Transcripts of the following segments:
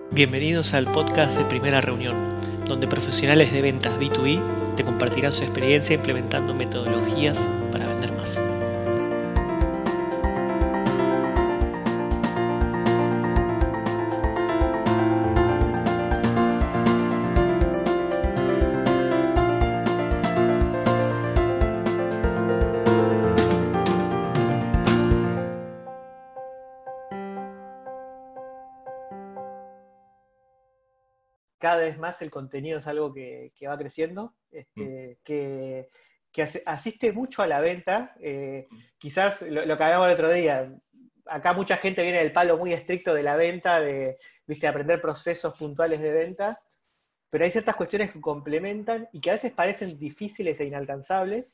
Bienvenidos al podcast de Primera Reunión, donde profesionales de ventas B2B te compartirán su experiencia implementando metodologías para vender más. Cada vez más el contenido es algo que va creciendo, que asiste mucho a la venta. Quizás lo que hablamos el otro día, acá mucha gente viene del palo muy estricto de la venta, de aprender procesos puntuales de venta, pero hay ciertas cuestiones que complementan y que a veces parecen difíciles e inalcanzables,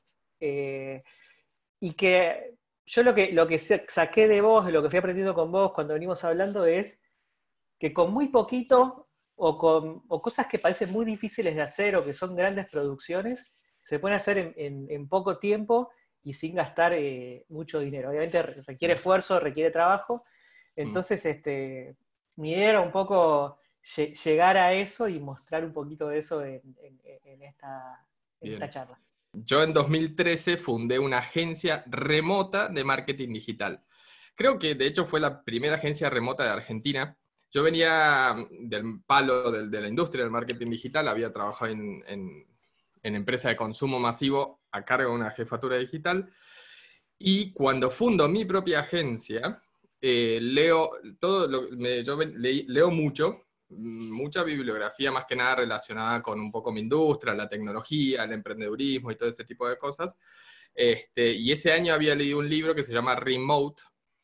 y que yo lo que saqué de vos, de lo que fui aprendiendo con vos cuando venimos hablando, es que con muy poquito o cosas que parecen muy difíciles de hacer o que son grandes producciones, se pueden hacer en poco tiempo y sin gastar mucho dinero. Obviamente requiere esfuerzo, requiere trabajo. Entonces, mi idea era un poco llegar a eso y mostrar un poquito de eso en esta charla. Yo en 2013 fundé una agencia remota de marketing digital. Creo que de hecho fue la primera agencia remota de Argentina. Yo venía del palo de la industria del marketing digital, había trabajado en empresa de consumo masivo a cargo de una jefatura digital, y cuando fundo mi propia agencia, leo mucha bibliografía, más que nada relacionada con un poco mi industria, la tecnología, el emprendedurismo y todo ese tipo de cosas. Y ese año había leído un libro que se llama Remote,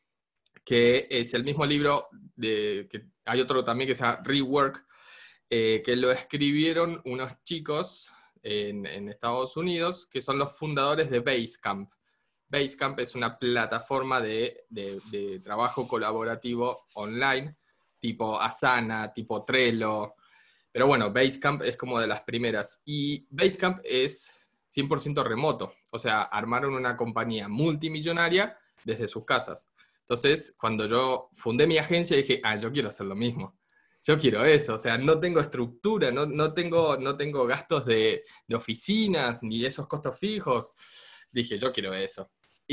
que es el mismo libro que hay otro también que se llama Rework, que lo escribieron unos chicos en Estados Unidos, que son los fundadores de Basecamp. Basecamp es una plataforma de trabajo colaborativo online, tipo Asana, tipo Trello. Pero bueno, Basecamp es como de las primeras. Y Basecamp es 100% remoto. O sea, armaron una compañía multimillonaria desde sus casas. Entonces, cuando yo fundé mi agencia, dije, yo quiero hacer lo mismo. Yo quiero eso. O sea, no tengo estructura, no tengo gastos de oficinas, ni esos costos fijos. Dije, yo quiero eso.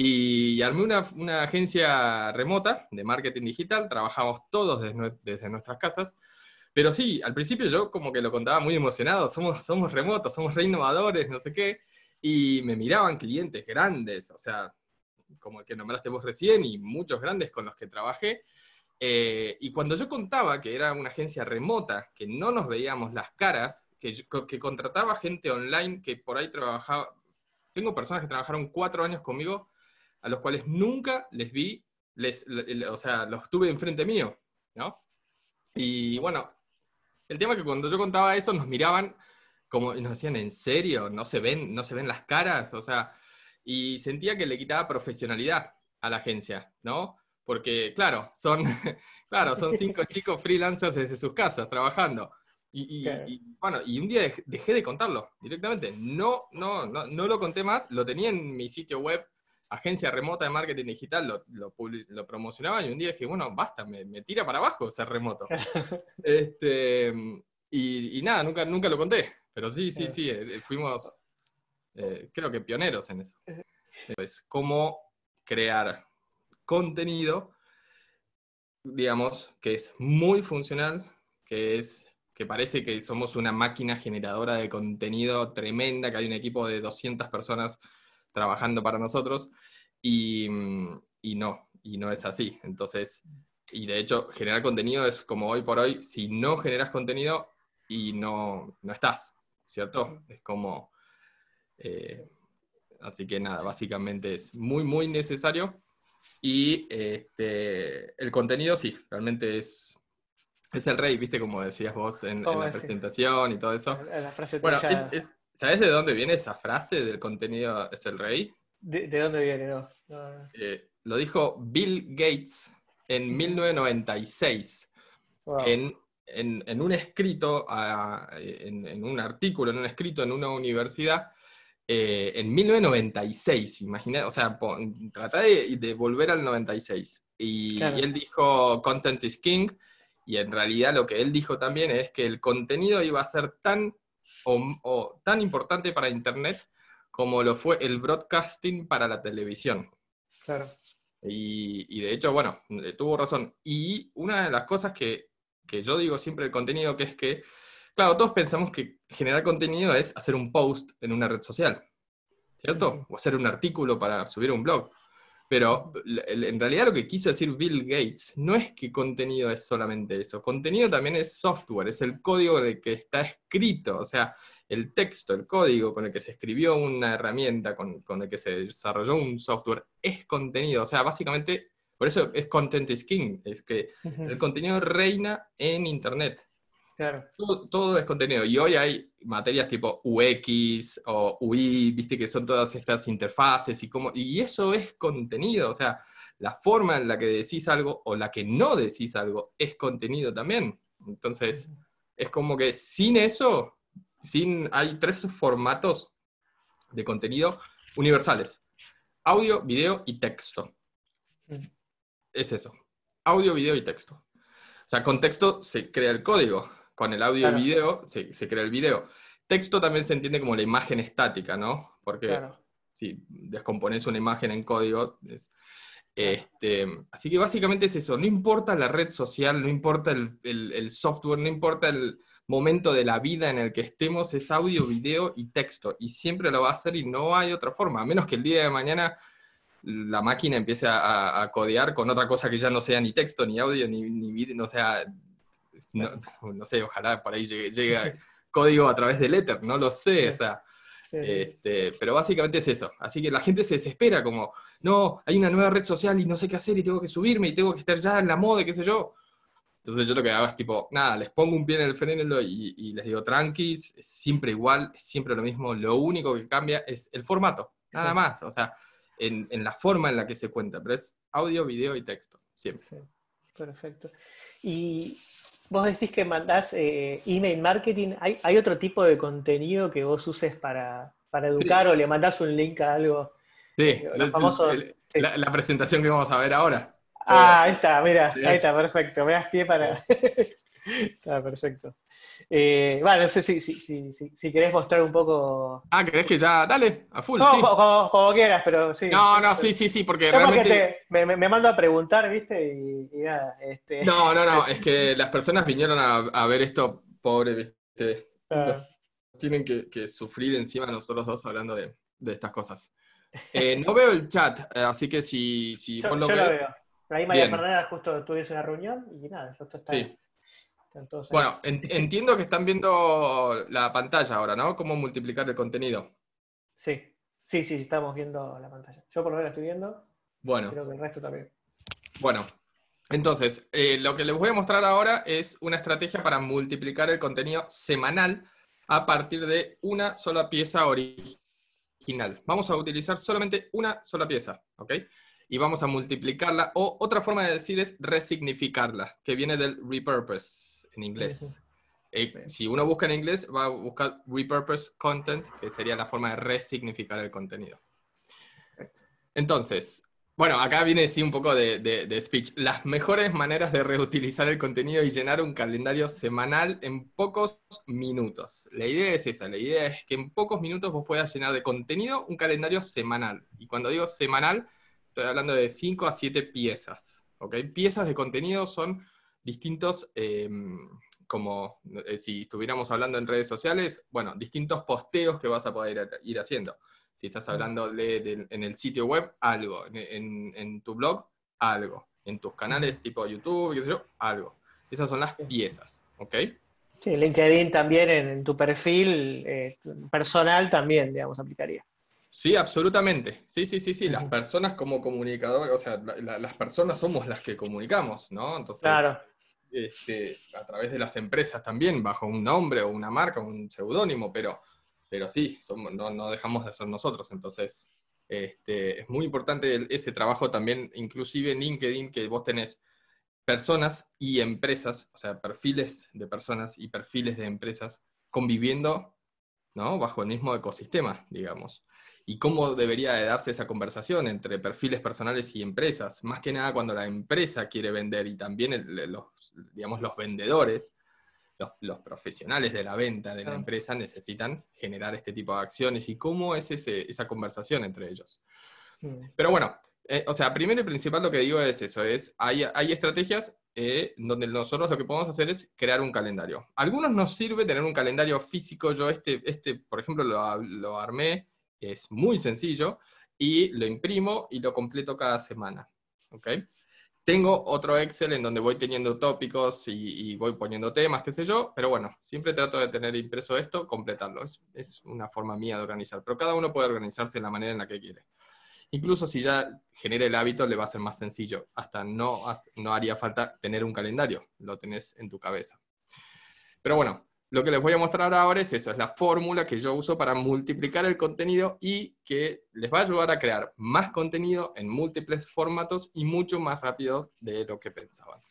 Y armé una agencia remota de marketing digital. Trabajamos todos desde nuestras casas. Pero sí, al principio yo como que lo contaba muy emocionado, somos remotos, somos re innovadores, no sé qué, y me miraban clientes grandes, o sea, como el que nombraste vos recién, y muchos grandes con los que trabajé, y cuando yo contaba que era una agencia remota, que no nos veíamos las caras, que contrataba gente online que por ahí trabajaba, tengo personas que trabajaron 4 años conmigo, a los cuales nunca les vi, o sea, los tuve enfrente mío, ¿no? Y bueno, el tema es que cuando yo contaba eso nos miraban como, y nos decían, ¿en serio? ¿No se ven las caras? O sea, y sentía que le quitaba profesionalidad a la agencia, ¿no? Porque, claro, claro, son 5 chicos freelancers desde sus casas trabajando. Claro. Bueno, y un día dejé de contarlo directamente. No lo conté más, lo tenía en mi sitio web, agencia remota de marketing digital, lo promocionaba, y un día dije, bueno, basta, me tira para abajo ser remoto. Este, y nada, nunca lo conté, pero sí, fuimos, creo que pioneros en eso. Pues, cómo crear contenido, digamos, que es muy funcional, que parece que somos una máquina generadora de contenido tremenda, que hay un equipo de 200 personas trabajando para nosotros, y no es así. Entonces, y de hecho, generar contenido es como hoy por hoy, si no generas contenido y no estás, ¿cierto? Es como... así que nada, básicamente es muy, muy necesario. Y el contenido, sí, realmente es el rey, ¿viste? Como decías vos en la presentación y todo eso. La frase Bueno, trillada. ¿sabés de dónde viene esa frase del contenido es el rey? ¿De dónde viene? No. Lo dijo Bill Gates en 1996, Wow. en un escrito, en un artículo, en un escrito en una universidad, en 1996, imagina, o sea, trata de volver al 96. Y Claro. él dijo, Content is King, Y en realidad lo que él dijo también es que el contenido iba a ser tan, o tan importante para Internet como lo fue el broadcasting para la televisión. Claro. Y de hecho, bueno, tuvo razón. Y una de las cosas que yo digo siempre del contenido, que es que, claro, todos pensamos que generar contenido es hacer un post en una red social, ¿cierto? O hacer un artículo para subir a un blog. Pero en realidad lo que quiso decir Bill Gates no es que contenido es solamente eso. Contenido también es software, es el código en el que está escrito, o sea, el texto, el código con el que se escribió una herramienta, con el que se desarrolló un software, es contenido. O sea, básicamente, por eso es content is king, es que el contenido reina en Internet. Claro. Todo es contenido. Y hoy hay materias tipo UX o UI, viste que son todas estas interfaces y eso es contenido. O sea, la forma en la que decís algo o la que no decís algo es contenido también. Entonces, es como que sin eso, hay 3 formatos de contenido universales: audio, video y texto. Es eso. Audio, video y texto. O sea, con texto se crea el código, con el audio y Claro. video se crea el video. Texto también se entiende como la imagen estática, ¿no? Porque Claro. si descompones una imagen en código, Claro. así que básicamente es eso. No importa la red social, no importa el software, no importa el momento de la vida en el que estemos, es audio, video y texto. Y siempre lo va a hacer y no hay otra forma, a menos que el día de mañana la máquina empiece a codear con otra cosa que ya no sea ni texto, ni audio, ni video, no sea, no sé, ojalá por ahí llegue código a través del éter, no lo sé, o sea, Sí. pero básicamente es eso. Así que la gente se desespera como, no, hay una nueva red social y no sé qué hacer y tengo que subirme y tengo que estar ya en la moda, qué sé yo. Entonces yo lo que hago es tipo, nada, les pongo un pie en el freno y les digo, tranquis, es siempre igual, es siempre lo mismo, lo único que cambia es el formato, nada Sí. más, o sea, en la forma en la que se cuenta, pero es audio, video y texto, siempre. Sí. Perfecto. Y vos decís que mandás email marketing. ¿Hay otro tipo de contenido que vos uses para educar Sí, o le mandás un link a algo? sí, Los famosos. Sí. la presentación que vamos a ver ahora. Ah, ahí está, mira, Sí. ahí está, perfecto. Me das pie para. Está perfecto. Bueno, no sé si querés mostrar un poco. Ah, ¿crees que ya? Dale, a full, No, sí. como quieras, pero sí. No, no, sí, sí, sí, porque Yo porque realmente... me mando a preguntar, ¿viste? Y nada, No, no, no, es que las personas vinieron a ver esto, pobre, ¿viste? Nos ah, tienen que sufrir encima nosotros dos hablando de estas cosas. No veo el chat, así que si vos lo yo lo ves, veo. Por ahí María bien, Fernanda justo tuviese una reunión y nada, justo sí. están todos ahí. Bueno, entiendo que están viendo la pantalla ahora, ¿no? Cómo multiplicar el contenido. Sí, estamos viendo la pantalla. Yo por lo menos estoy viendo, Bueno, creo que el resto también. bueno. Entonces, lo que les voy a mostrar ahora es una estrategia para multiplicar el contenido semanal a partir de una sola pieza original. Vamos a utilizar solamente una sola pieza, ¿ok? Y vamos a multiplicarla, o otra forma de decir es resignificarla, que viene del repurpose en Ujú. inglés. Bien. Si uno busca en inglés, va a buscar repurpose content, que sería la forma de resignificar el contenido. Perfecto. Entonces, bueno, acá viene sí un poco de speech. Las mejores maneras de reutilizar el contenido y llenar un calendario semanal en pocos minutos. La idea es esa, la idea es que en pocos minutos vos puedas llenar de contenido un calendario semanal. Y cuando digo semanal, estoy hablando de 5 a 7 piezas. ¿Ok? Piezas de contenido son distintos, como si estuviéramos hablando en redes sociales, bueno, distintos posteos que vas a poder ir haciendo. Si estás hablando en el sitio web, algo. En tu blog, algo. En tus Ujú. canales tipo YouTube, qué sé yo, algo. Esas son las Sí. piezas, ¿ok? Sí, LinkedIn también en tu perfil personal también, digamos, aplicaría. Sí, absolutamente. Sí, sí, sí, sí. Las Ujú. personas como comunicadores, o sea, las personas somos las que comunicamos, ¿no? Claro, Entonces, a través de las empresas también, bajo un nombre o una marca, un seudónimo, pero sí, no dejamos de ser nosotros. Entonces, es muy importante ese trabajo también, inclusive en LinkedIn, que vos tenés personas y empresas, o sea, perfiles de personas y perfiles de empresas conviviendo, ¿no? Bajo el mismo ecosistema, digamos. y cómo debería de darse esa conversación entre perfiles personales y empresas, más que nada cuando la empresa quiere vender y también digamos, los vendedores, los profesionales de la venta de la Ah, empresa necesitan generar este tipo de acciones y cómo es esa conversación entre ellos. mm, Pero bueno, o sea, primero y principal lo que digo es eso, hay estrategias donde nosotros lo que podemos hacer es crear un calendario. A algunos nos sirve tener un calendario físico, yo por ejemplo, lo armé, es muy sencillo, y lo imprimo y lo completo cada semana, ¿ok? Tengo otro Excel en donde voy teniendo tópicos y voy poniendo temas, qué sé yo, pero bueno, siempre trato de tener impreso esto, completarlo. Es una forma mía de organizar, pero cada uno puede organizarse de la manera en la que quiere. Incluso si ya genera el hábito, le va a ser más sencillo. Hasta no haría falta tener un calendario, lo tenés en tu cabeza. Pero bueno, lo que les voy a mostrar ahora es eso, es la fórmula que yo uso para multiplicar el contenido y que les va a ayudar a crear más contenido en múltiples formatos y mucho más rápido de lo que pensaban.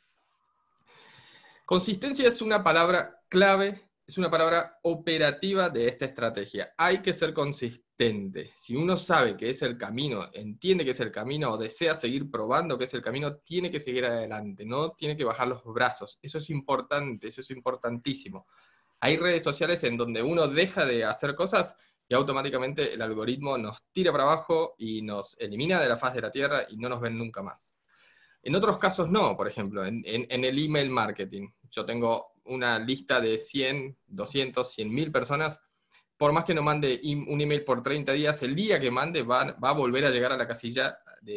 Consistencia es una palabra clave, es una palabra operativa de esta estrategia. Hay que ser consistente. Si uno sabe que es el camino, entiende que es el camino o desea seguir probando que es el camino, tiene que seguir adelante, no tiene que bajar los brazos. Eso es importante, eso es importantísimo. Hay redes sociales en donde uno deja de hacer cosas y automáticamente el algoritmo nos tira para abajo y nos elimina de la faz de la Tierra y no nos ven nunca más. En otros casos no, por ejemplo, en el email marketing. Yo tengo una lista de 100, 200, 100.000 personas. Por más que no mande un email por 30 días, el día que mande va a volver a llegar a la casilla,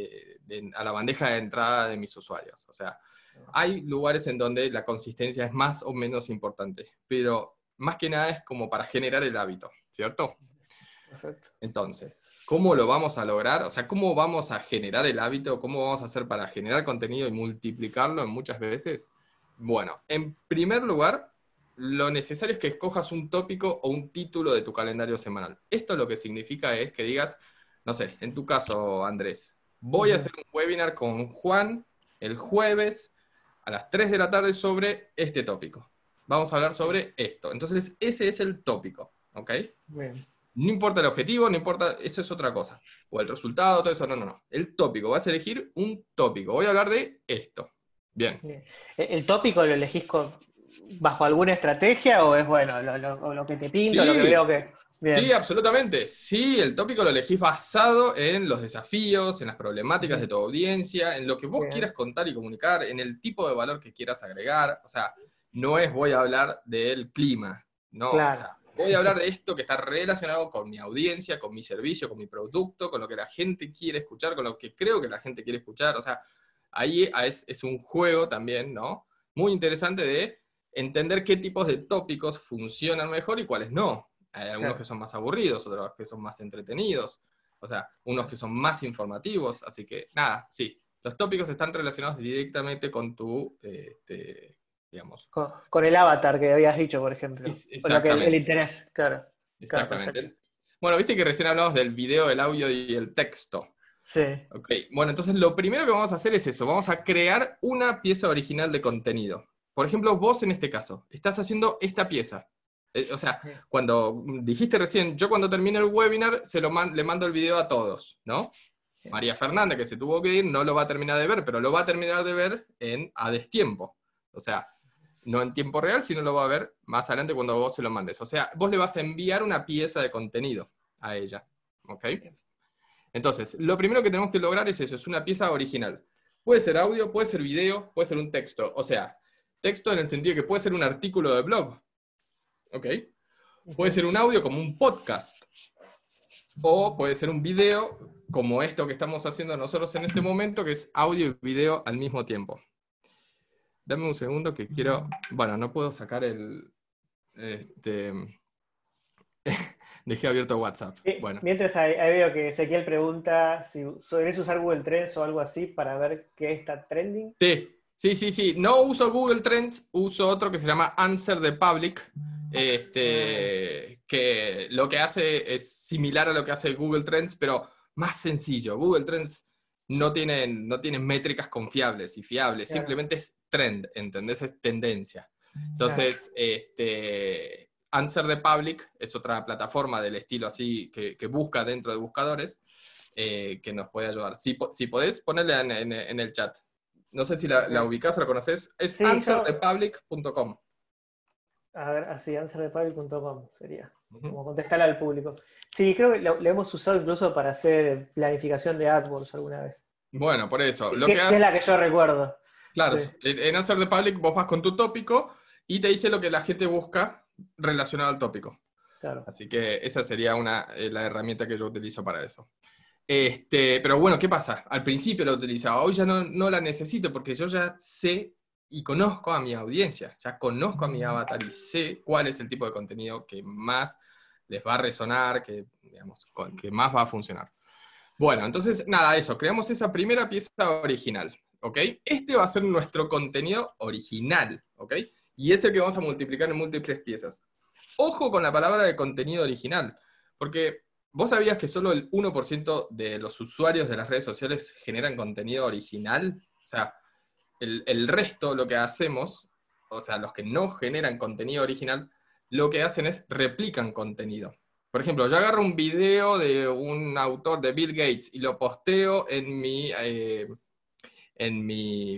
a la bandeja de entrada de mis usuarios. O sea, hay lugares en donde la consistencia es más o menos importante, pero más que nada es como para generar el hábito, ¿cierto? perfecto. Entonces, ¿cómo lo vamos a lograr? O sea, ¿cómo vamos a generar el hábito? ¿Cómo vamos a hacer para generar contenido y multiplicarlo en muchas veces? Bueno, en primer lugar, lo necesario es que escojas un tópico o un título de tu calendario semanal. Esto lo que significa es que digas, no sé, en tu caso, Andrés, voy a Ujú, hacer un webinar con Juan el jueves a las 3 de la tarde sobre este tópico. Vamos a hablar bien, sobre esto. Entonces, ese es el tópico, ¿ok? bien. No importa el objetivo, no importa, eso es otra cosa. O el resultado, todo eso, no, no, no. El tópico, vas a elegir un tópico. Voy a hablar de esto. Bien. Bien. ¿El tópico lo elegís bajo alguna estrategia o es bueno o lo que te pinto, lo que veo Sí, que... sí, Bien. absolutamente. Sí, el tópico lo elegís basado en los desafíos, en las problemáticas de Ujú, tu audiencia, en lo que vos quieras bien. contar y comunicar, en el tipo de valor que quieras agregar. O sea, no es voy a hablar del clima, no. O Claro. sea, voy a hablar de esto que está relacionado con mi audiencia, con mi servicio, con mi producto, con lo que la gente quiere escuchar, con lo que creo que la gente quiere escuchar. O sea, ahí es un juego también, ¿no? Muy interesante de entender qué tipos de tópicos funcionan mejor y cuáles no. Hay algunos que Claro. son más aburridos, otros que son más entretenidos, o sea, unos que son más informativos, así que nada, sí, los tópicos están relacionados directamente con tu, digamos. Con el avatar que habías dicho, por ejemplo. O lo que el Exactamente, interés. Claro. Claro, perfecto. exactamente. Bueno, viste que recién hablamos del video, el audio y el texto. Sí. Ok, bueno, entonces lo primero que vamos a hacer es eso, vamos a crear una pieza original de contenido. Por ejemplo, vos en este caso, estás haciendo esta pieza. O sea, Bien. cuando dijiste recién, yo cuando termine el webinar le mando el video a todos, ¿no? Bien. María Fernanda, que se tuvo que ir, no lo va a terminar de ver, pero lo va a terminar de ver a destiempo. O sea, no en tiempo real, sino lo va a ver más adelante cuando vos se lo mandes. O sea, vos le vas a enviar una pieza de contenido a ella, ¿ok? Bien. Entonces, lo primero que tenemos que lograr es eso, es una pieza original. Puede ser audio, puede ser video, puede ser un texto. O sea, texto en el sentido que puede ser un artículo de blog, ¿ok? Puede Ujú, ser un audio como un podcast, o puede ser un video como esto que estamos haciendo nosotros en este momento, que es audio y video al mismo tiempo. Dame un segundo que quiero... Bueno, no puedo sacar el... Este, dejé abierto WhatsApp. Bueno. Mientras ahí veo que Ezequiel pregunta si sueles usar Google Trends o algo así para ver qué está trending. Sí, sí, sí, sí. No uso Google Trends, uso otro que se llama Answer the Public, Ah, que lo que hace es similar a lo que hace Google Trends, pero más sencillo. Google Trends no tienen métricas confiables y fiables, claro, simplemente es trend, ¿entendés? Es tendencia. claro. Entonces, Answer the Public es otra plataforma del estilo así que busca dentro de buscadores, que nos puede ayudar. Si podés, ponerle en el chat. No sé si la Ok. ubicás o la conoces. Es Sí, yo, answerthepublic.com. a ver, así, answerthepublic.com sería, Ujú. como contestarle al público. Sí, creo que lo hemos usado incluso para hacer planificación de AdWords alguna vez. Bueno, por eso. Lo que Si es la haces, que yo recuerdo. claro, Sí, en Answer the Public vos vas con tu tópico y te dice lo que la gente busca relacionado al tópico. claro. Así que esa sería la herramienta que yo utilizo para eso. Pero bueno, ¿qué pasa? Al principio la utilizaba, hoy ya no la necesito porque yo ya sé y conozco a mi audiencia, ya conozco a mi avatar y sé cuál es el tipo de contenido que más les va a resonar, digamos, que más va a funcionar. Bueno, entonces, nada, eso, creamos esa primera pieza original, ¿ok? Este va a ser nuestro contenido original, ¿ok? Y es el que vamos a multiplicar en múltiples piezas. Ojo con la palabra de contenido original, porque vos sabías que solo el 1% de los usuarios de las redes sociales generan contenido original. O sea, el resto, lo que hacemos, o sea, los que no generan contenido original, lo que hacen es replican contenido. Por ejemplo, yo agarro un video de un autor de Bill Gates y lo posteo en mi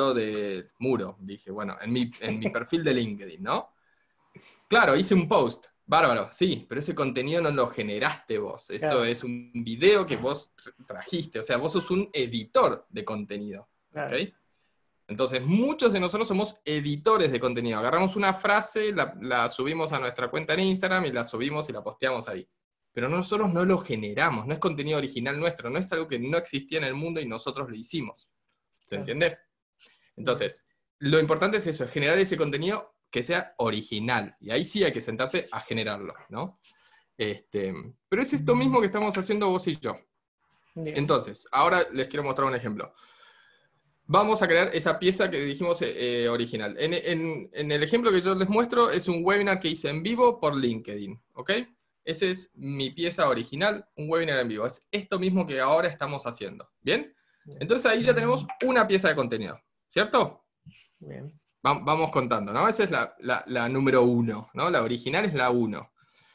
dije, bueno, en mi perfil de LinkedIn, ¿no? Claro, hice un post, bárbaro, sí, pero ese contenido no lo generaste vos, eso Claro, es un video que vos trajiste, o sea, vos sos un editor de contenido, ¿ok? claro. Entonces, muchos de nosotros somos editores de contenido. Agarramos una frase, la subimos a nuestra cuenta en Instagram y la subimos y la posteamos ahí. Pero nosotros no lo generamos, no es contenido original nuestro, no es algo que no existía en el mundo y nosotros lo hicimos. ¿Se Claro. entiende? Bien. Entonces, lo importante es eso, es generar ese contenido que sea original. Y ahí sí hay que sentarse a generarlo, ¿no? Pero es esto mismo que estamos haciendo vos y yo. Bien. Entonces, ahora les quiero mostrar un ejemplo. Vamos a crear esa pieza que dijimos original. En el ejemplo que yo les muestro es un webinar que hice en vivo por LinkedIn, ¿ok? Esa es mi pieza original, un webinar en vivo. Es esto mismo que ahora estamos haciendo, ¿bien? Bien. Entonces ahí ya tenemos una pieza de contenido, ¿cierto? Bien. Vamos contando, ¿no? Esa es la número 1, ¿no? La original es la 1.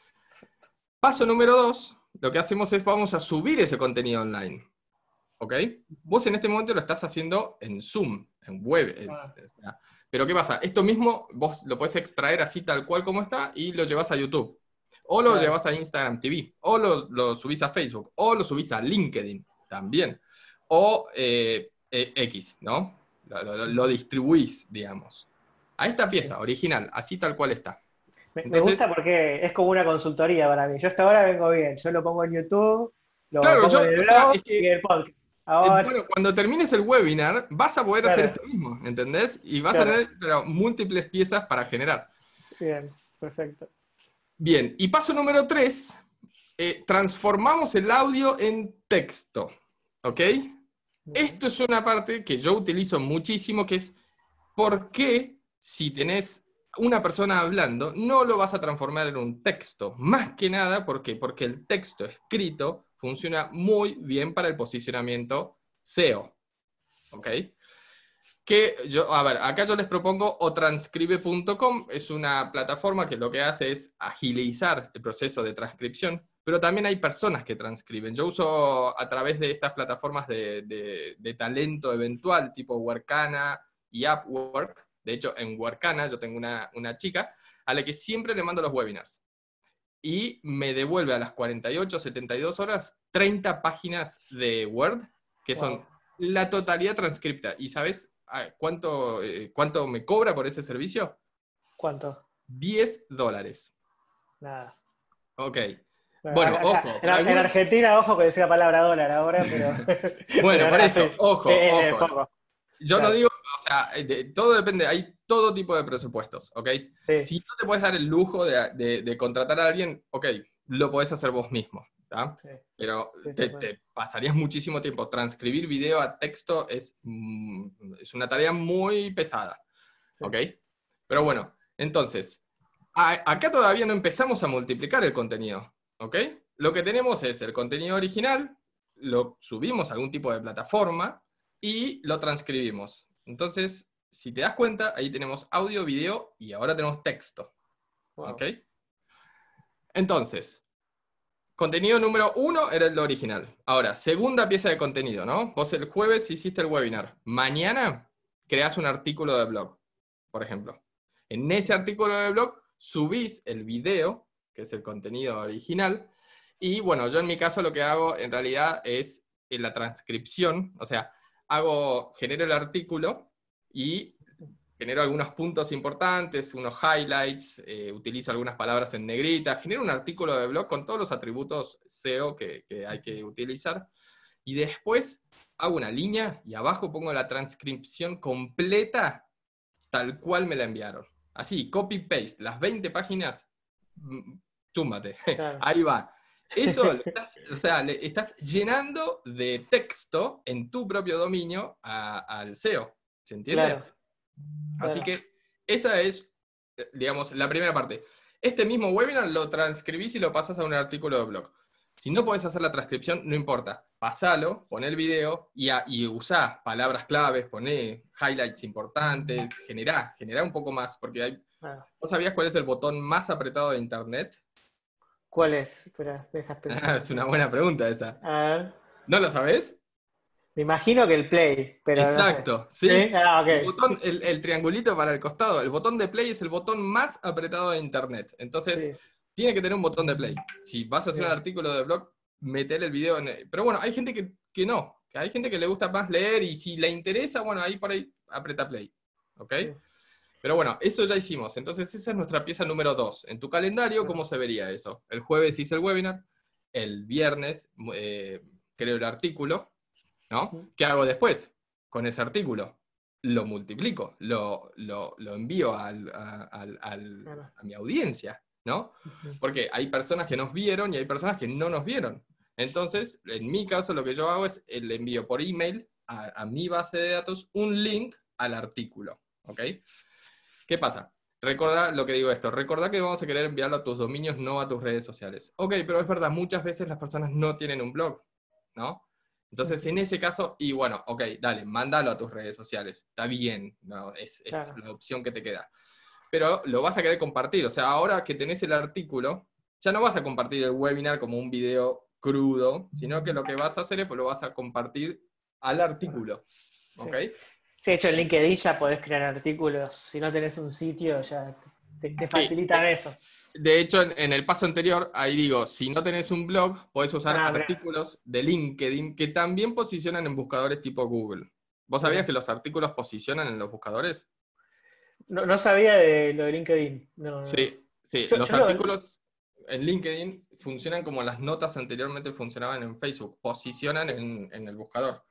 Paso número 2, lo que hacemos es vamos a subir ese contenido online. ¿Ok? Vos en este momento lo estás haciendo en Zoom, en web. Ah, Pero ¿qué pasa? Esto mismo vos lo podés extraer así tal cual como está y lo llevas a YouTube. O lo claro. llevas a Instagram TV. O lo subís a Facebook. O lo subís a LinkedIn también. O X, ¿no? Lo distribuís, digamos. A esta Sí. pieza original, así tal cual está. Me Entonces, gusta porque es como una consultoría para mí. Yo hasta ahora vengo bien. Yo lo pongo en YouTube, lo claro, pongo en el o sea, blog es que y en el podcast. Ahora, bueno, cuando termines el webinar, vas a poder hacer claro, esto mismo, ¿entendés? Y vas a claro. tener pero, múltiples piezas para generar. Bien, perfecto. Bien, y paso número 3, transformamos el audio en texto, ¿ok? Bien. Esto es una parte que yo utilizo muchísimo, que es por qué si tenés una persona hablando, no lo vas a transformar en un texto. Más que nada, ¿por qué? Porque el texto escrito funciona muy bien para el posicionamiento SEO, ¿ok? A ver, acá yo les propongo otranscribe.com, es una plataforma que lo que hace es agilizar el proceso de transcripción, pero también hay personas que transcriben. Yo uso a través de estas plataformas de talento eventual, tipo Workana y Upwork. De hecho, en Workana yo tengo una chica a la que siempre le mando los webinars y me devuelve a las 48, 72 horas 30 páginas de Word, que Wow. son la totalidad transcripta. ¿Y sabes cuánto me cobra por ese servicio? ¿Cuánto? $10. Nada. Ok. Bueno, Bueno, ojo, para En algunos... Argentina, ojo que decía la palabra dólar ahora, pero, Bueno, pero por nada, sí, eso, sí, ojo, es ojo. poco. Yo no Claro. digo, o sea, todo depende, hay todo tipo de presupuestos, ¿ok? Sí, Si no te puedes dar el lujo de contratar a alguien, ok, lo podés hacer vos mismo, ¿tá? sí, Pero sí, tal cual. te pasarías muchísimo tiempo. Transcribir video a texto es una tarea muy pesada, Sí. ¿ok? Pero bueno, entonces, acá todavía no empezamos a multiplicar el contenido, ¿ok? Lo que tenemos es el contenido original, lo subimos a algún tipo de plataforma y lo transcribimos. Entonces, si te das cuenta, ahí tenemos audio, video y ahora tenemos texto, ¿ok? Wow. Entonces, contenido número 1 era el original. Ahora, segunda pieza de contenido, ¿no? Vos el jueves hiciste el webinar. Mañana creás un artículo de blog, por ejemplo. En ese artículo de blog subís el video, que es el contenido original, y bueno, yo en mi caso lo que hago en realidad es en la transcripción, o sea, genero el artículo y genero algunos puntos importantes, unos highlights, utilizo algunas palabras en negrita, genero un artículo de blog con todos los atributos SEO que hay que utilizar, y después hago una línea y abajo pongo la transcripción completa tal cual me la enviaron. Así, copy-paste, las 20 páginas, túmbate, Claro. ahí va. Eso, o sea, le estás llenando de texto en tu propio dominio al SEO, ¿se entiende? Claro, Así claro. que esa es, digamos, la primera parte. Este mismo webinar lo transcribís y lo pasas a un artículo de blog. Si no podés hacer la transcripción, no importa. Pasalo, poné el video y usá palabras claves, poné highlights importantes, generá un poco más, porque Claro. ¿vos sabías cuál es el botón más apretado de Internet? ¿Cuál es? Espera, me dejas Es pensando. una buena pregunta esa. A ver. ¿No lo sabés? Me imagino que el play, pero no sé. Exacto, ¿Sí? sí. Ah, El ok. botón, el triangulito para el costado, el botón de play es el botón más apretado de Internet. Entonces, Sí, tiene que tener un botón de play. Si vas a hacer un bien. artículo de blog, metele el video Pero bueno, hay gente que no, que hay gente que le gusta más leer y si le interesa, bueno, ahí por ahí aprieta play. ¿Ok? Sí, Pero bueno, eso ya hicimos. Entonces, esa es nuestra pieza número 2. En tu calendario, claro. ¿cómo se vería eso? El jueves hice el webinar, el viernes creo el artículo, ¿no? Ujú, ¿Qué hago después con ese artículo? Lo multiplico, lo envío claro. a mi audiencia, ¿no? Ujú, Porque hay personas que nos vieron y hay personas que no nos vieron. Entonces, en mi caso, lo que yo hago es le envío por email a mi base de datos un link al artículo, ¿ok? ¿Qué pasa? Recordá lo que digo esto, recordá que vamos a querer enviarlo a tus dominios, no a tus redes sociales. Ok, pero es verdad, muchas veces las personas no tienen un blog, ¿no? Entonces, ujú, en ese caso, y bueno, ok, dale, mándalo a tus redes sociales. Está bien, ¿no? Es claro. la opción que te queda. Pero lo vas a querer compartir. O sea, ahora que tenés el artículo, ya no vas a compartir el webinar como un video crudo, sino que lo que vas a hacer es lo vas a compartir al Claro. artículo. Sí. ¿Ok? Sí, de hecho, en LinkedIn ya podés crear artículos. Si no tenés un sitio, ya te Sí. facilitan eso. De hecho, en el paso anterior, ahí digo, si no tenés un blog, podés usar Ah, mirá, artículos de LinkedIn que también posicionan en buscadores tipo Google. ¿Vos sabías mirá. que los artículos posicionan en los buscadores? No, no sabía de lo de LinkedIn. No, no. Sí, sí. Yo, Los yo lo. artículos en LinkedIn funcionan como las notas anteriormente funcionaban en Facebook, posicionan Sí. en el buscador.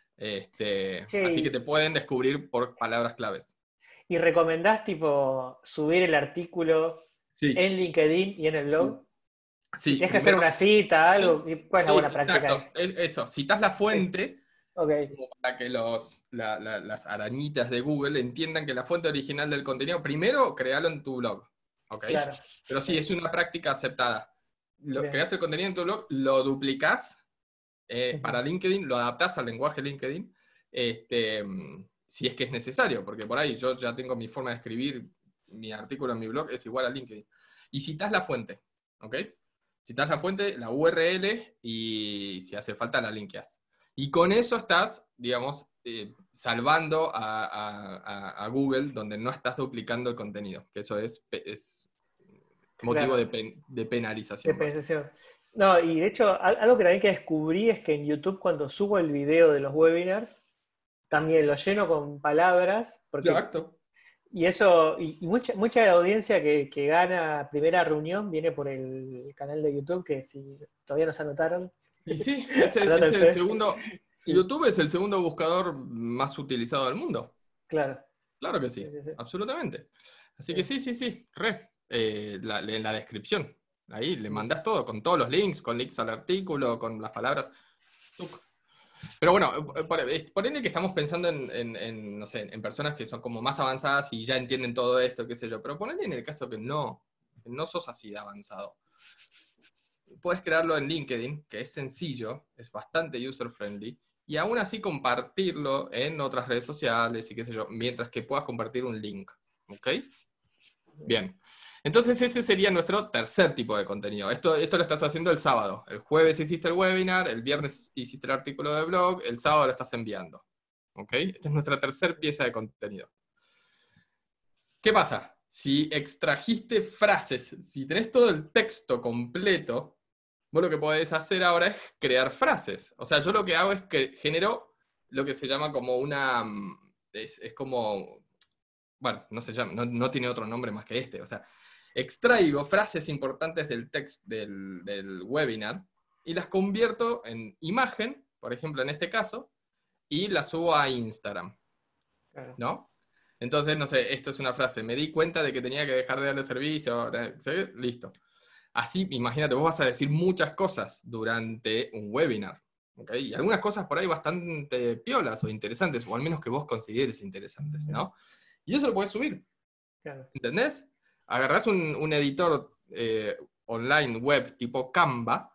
Che, Así que te pueden descubrir por palabras claves. ¿y recomendás tipo subir el artículo Sí. en LinkedIn y en el blog? ¿Y Sí, tenés que hacer primero, una cita, sí, algo? ¿Cuál es la sí, buena práctica ahí? exacto. Eso, citas la Sí, fuente ok, como para que las arañitas de Google entiendan que la fuente original del contenido, primero, créalo en tu blog, ¿ok? claro. Pero sí, Sí, es una práctica aceptada. bien. Creas el contenido en tu blog, lo duplicás Ujú, para LinkedIn, lo adaptás al lenguaje LinkedIn, si es que es necesario, porque por ahí yo ya tengo mi forma de escribir, mi artículo en mi blog es igual a LinkedIn. Y citas la fuente, ¿ok? Citas la fuente, la URL y si hace falta la linkeas. Y con eso estás, digamos, salvando a Google donde no estás duplicando el contenido, que eso es motivo claro, de de penalización, básicamente. penalización. No, y de hecho, algo que también que descubrí es que en YouTube cuando subo el video de los webinars, también lo lleno con palabras, porque, Exacto. y eso, y mucha de la audiencia que gana primera reunión viene por el canal de YouTube, que si todavía no se anotaron, Y sí, es el anótense. segundo. Sí, YouTube es el segundo buscador más utilizado del mundo. claro. Claro que Sí, sí, sí, sí, absolutamente. Así que sí. sí, sí, sí, re. En la descripción. Ahí le Mm. mandas todo, con todos los links, con links al artículo, con las palabras. Tuc. Pero bueno, ponele que estamos pensando no sé, en personas que son como más avanzadas y ya entienden todo esto, qué sé yo. Pero ponele en el caso que no sos así de avanzado. Puedes crearlo en LinkedIn, que es sencillo, es bastante user-friendly, y aún así compartirlo en otras redes sociales y qué sé yo, mientras que puedas compartir un link. ¿Ok? Bien. Entonces ese sería nuestro tercer tipo de contenido. Esto lo estás haciendo el sábado. El jueves hiciste el webinar, el viernes hiciste el artículo de blog, el sábado lo estás enviando. ¿Ok? Esta es nuestra tercera pieza de contenido. ¿Qué pasa? Si extrajiste frases, si tenés todo el texto completo, vos lo que podés hacer ahora es crear frases. O sea, yo lo que hago es que genero lo que se llama como una... Es como... Bueno, no se llama, no tiene otro nombre más que este. O sea, extraigo frases importantes del texto del webinar y las convierto en imagen, por ejemplo, en este caso, y las subo a Instagram, Claro. ¿no? Entonces, no sé, esto es una frase, me di cuenta de que tenía que dejar de darle servicio, ¿sí? Listo. Así, imagínate, vos vas a decir muchas cosas durante un webinar, ¿ok? Y algunas cosas por ahí bastante piolas o interesantes, o al menos que vos consideres interesantes, ¿no? Y eso lo podés subir, Claro. ¿entendés? Agarrás un editor online web tipo Canva,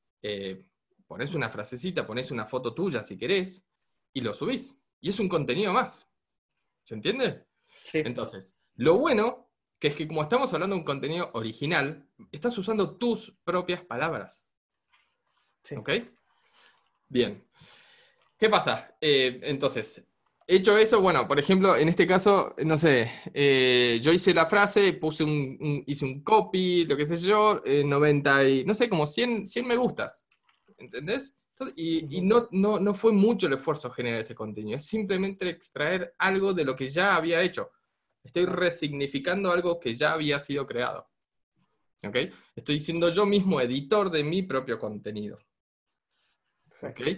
ponés una frasecita, ponés una foto tuya si querés, y lo subís. Y es un contenido más. ¿Se entiende? Sí. Entonces, lo bueno, que es que como estamos hablando de un contenido original, estás usando tus propias palabras. Sí. ¿Ok? Bien. ¿Qué pasa? Entonces, hecho eso, bueno, por ejemplo, en este caso, no sé, yo hice la frase, hice un copy, lo que sé yo, 90 y, no sé, como 100 me gustas. ¿Entendés? Entonces, y no fue mucho el esfuerzo generar ese contenido, es simplemente extraer algo de lo que ya había hecho. Estoy resignificando algo que ya había sido creado. ¿Ok? Estoy siendo yo mismo editor de mi propio contenido. ¿Ok? Perfecto.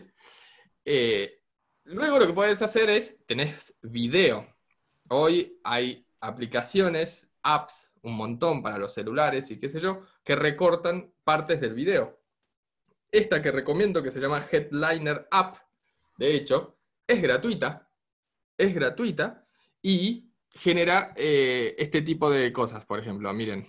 Luego lo que puedes hacer es, tenés video. Hoy hay aplicaciones, apps, un montón para los celulares y qué sé yo, que recortan partes del video. Esta que recomiendo, que se llama Headliner App, de hecho, es gratuita y genera este tipo de cosas, por ejemplo, miren.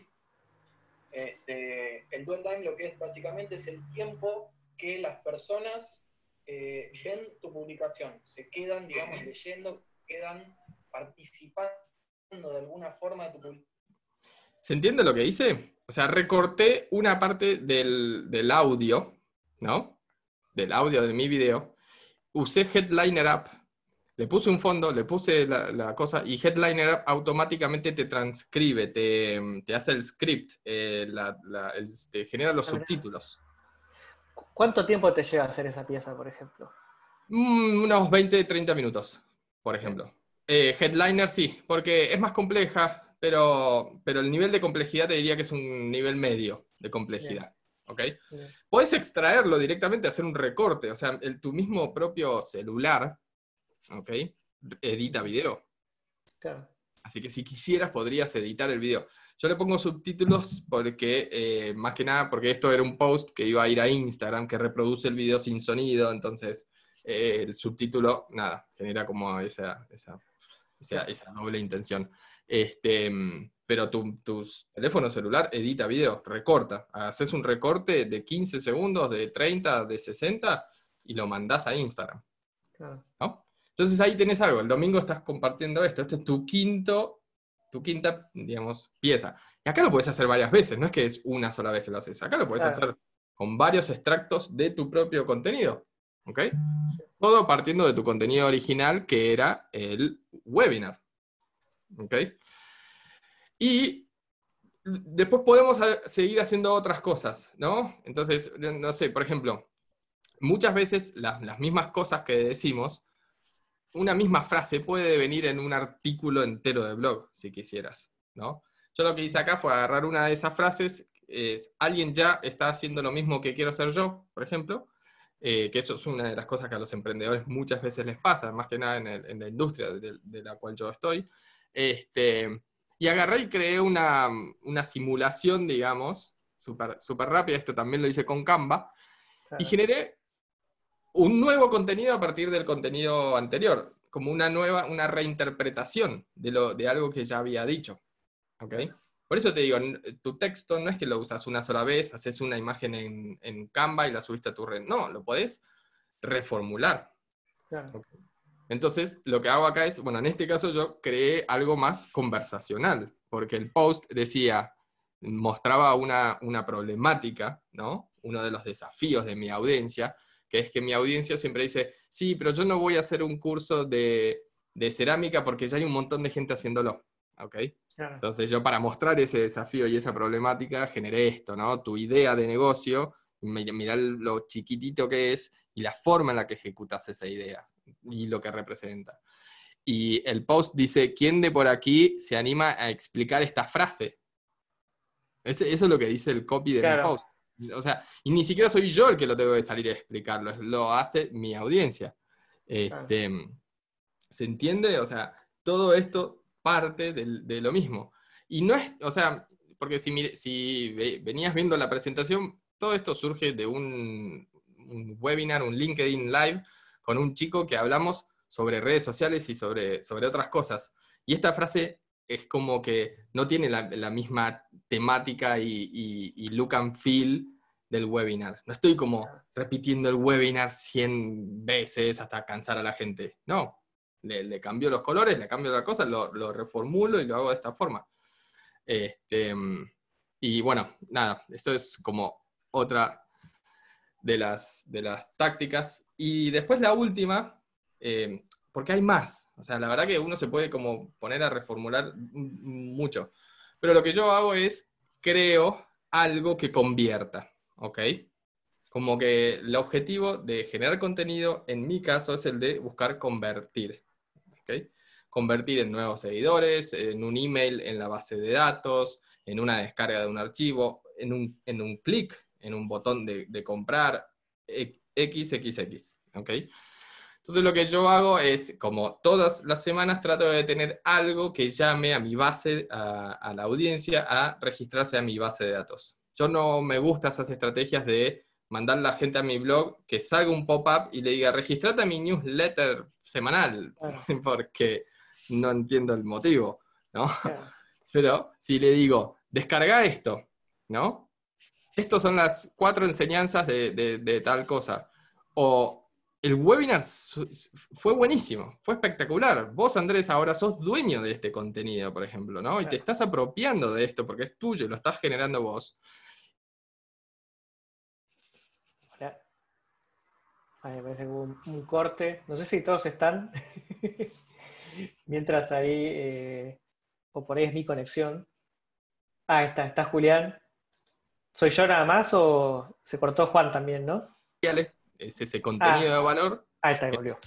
El dwell time lo que es básicamente es el tiempo que las personas ven tu publicación, se quedan, digamos, leyendo, quedan participando de alguna forma de tu publicación. ¿Se entiende lo que hice? O sea, recorté una parte del audio, ¿no? Del audio de mi video, usé Headliner App, le puse un fondo, le puse la cosa, y Headliner App automáticamente te transcribe, te hace el script, te genera los subtítulos. ¿Cuánto tiempo te lleva hacer esa pieza, por ejemplo? Unos 20, 30 minutos, por ejemplo. Headliner sí, porque es más compleja, pero el nivel de complejidad te diría que es un nivel medio de complejidad. ¿Ok? Puedes extraerlo directamente, hacer un recorte, o sea, tu mismo propio celular, ¿ok? Edita video. Claro. Así que si quisieras podrías editar el video. Yo le pongo subtítulos porque, más que nada, porque esto era un post que iba a ir a Instagram, que reproduce el video sin sonido, entonces el subtítulo, nada, genera como esa doble intención. Pero tu teléfono celular edita video, recorta. Haces un recorte de 15 segundos, de 30, de 60 y lo mandás a Instagram. Claro. ¿No? Entonces ahí tenés algo. El domingo estás compartiendo esto. Este es tu quinta, digamos, pieza. Y acá lo puedes hacer varias veces, no es que es una sola vez que lo haces. Acá lo puedes hacer con varios extractos de tu propio contenido. ¿Ok? Sí. Todo partiendo de tu contenido original, que era el webinar. ¿Ok? Y después podemos seguir haciendo otras cosas, ¿no? Entonces, no sé, por ejemplo, muchas veces las mismas cosas que decimos, una misma frase puede venir en un artículo entero de blog, si quisieras, ¿no? Yo lo que hice acá fue agarrar una de esas frases, alguien ya está haciendo lo mismo que quiero hacer yo, por ejemplo, que eso es una de las cosas que a los emprendedores muchas veces les pasa, más que nada en la industria de la cual yo estoy. Y agarré y creé una simulación, digamos, súper rápida, esto también lo hice con Canva, y generé un nuevo contenido a partir del contenido anterior, como una reinterpretación de algo que ya había dicho. ¿Ok? Por eso te digo, tu texto no es que lo usas una sola vez, haces una imagen en Canva y la subiste a tu red. No, lo podés reformular. Claro. ¿Okay? Entonces, lo que hago acá es, bueno, en este caso yo creé algo más conversacional, porque el post decía, mostraba una problemática, ¿no? Uno de los desafíos de mi audiencia, que es que mi audiencia siempre dice, sí, pero yo no voy a hacer un curso de cerámica porque ya hay un montón de gente haciéndolo, ¿ok? Claro. Entonces yo para mostrar ese desafío y esa problemática generé esto, ¿no? Tu idea de negocio, mirá lo chiquitito que es y la forma en la que ejecutas esa idea y lo que representa. Y el post dice, ¿quién de por aquí se anima a explicar esta frase? Eso es lo que dice el copy de mi Claro. post. O sea, y ni siquiera soy yo el que lo tengo que salir a explicarlo, lo hace mi audiencia. Claro. ¿Se entiende? O sea, todo esto parte de lo mismo. Y no es, o sea, porque si venías viendo la presentación, todo esto surge de un webinar, un LinkedIn Live, con un chico que hablamos sobre redes sociales y sobre otras cosas. Y esta frase es como que no tiene la misma temática y look and feel del webinar. No estoy como repitiendo el webinar 100 veces hasta cansar a la gente. No, le cambio los colores, le cambio la cosa, lo reformulo y lo hago de esta forma. Y bueno, nada, esto es como otra de las tácticas. Y después la última, porque hay más. O sea, la verdad que uno se puede como poner a reformular mucho. Pero lo que yo hago es, creo algo que convierta, ¿ok? Como que el objetivo de generar contenido, en mi caso, es el de buscar convertir, ¿ok? Convertir en nuevos seguidores, en un email en la base de datos, en una descarga de un archivo, en un clic, en un botón de comprar, XXX, ¿ok? Entonces lo que yo hago es, como todas las semanas, trato de tener algo que llame a mi base, a la audiencia, a registrarse a mi base de datos. Yo no me gustan esas estrategias de mandar a la gente a mi blog, que salga un pop-up y le diga, registrate a mi newsletter semanal, Claro. porque no entiendo el motivo, ¿no? Claro. Pero si le digo, descarga esto, ¿no? Estos son las 4 enseñanzas de tal cosa. O el webinar fue buenísimo, fue espectacular. Vos, Andrés, ahora sos dueño de este contenido, por ejemplo, ¿no? Y te Claro. estás apropiando de esto porque es tuyo, lo estás generando vos. Hola. Ahí me parece que hubo un corte. No sé si todos están. Mientras ahí, o por ahí es mi conexión. Ah, está Julián. ¿Soy yo nada más o se cortó Juan también, no? Es ese contenido de Ah, valor. ahí está, ahí volvió.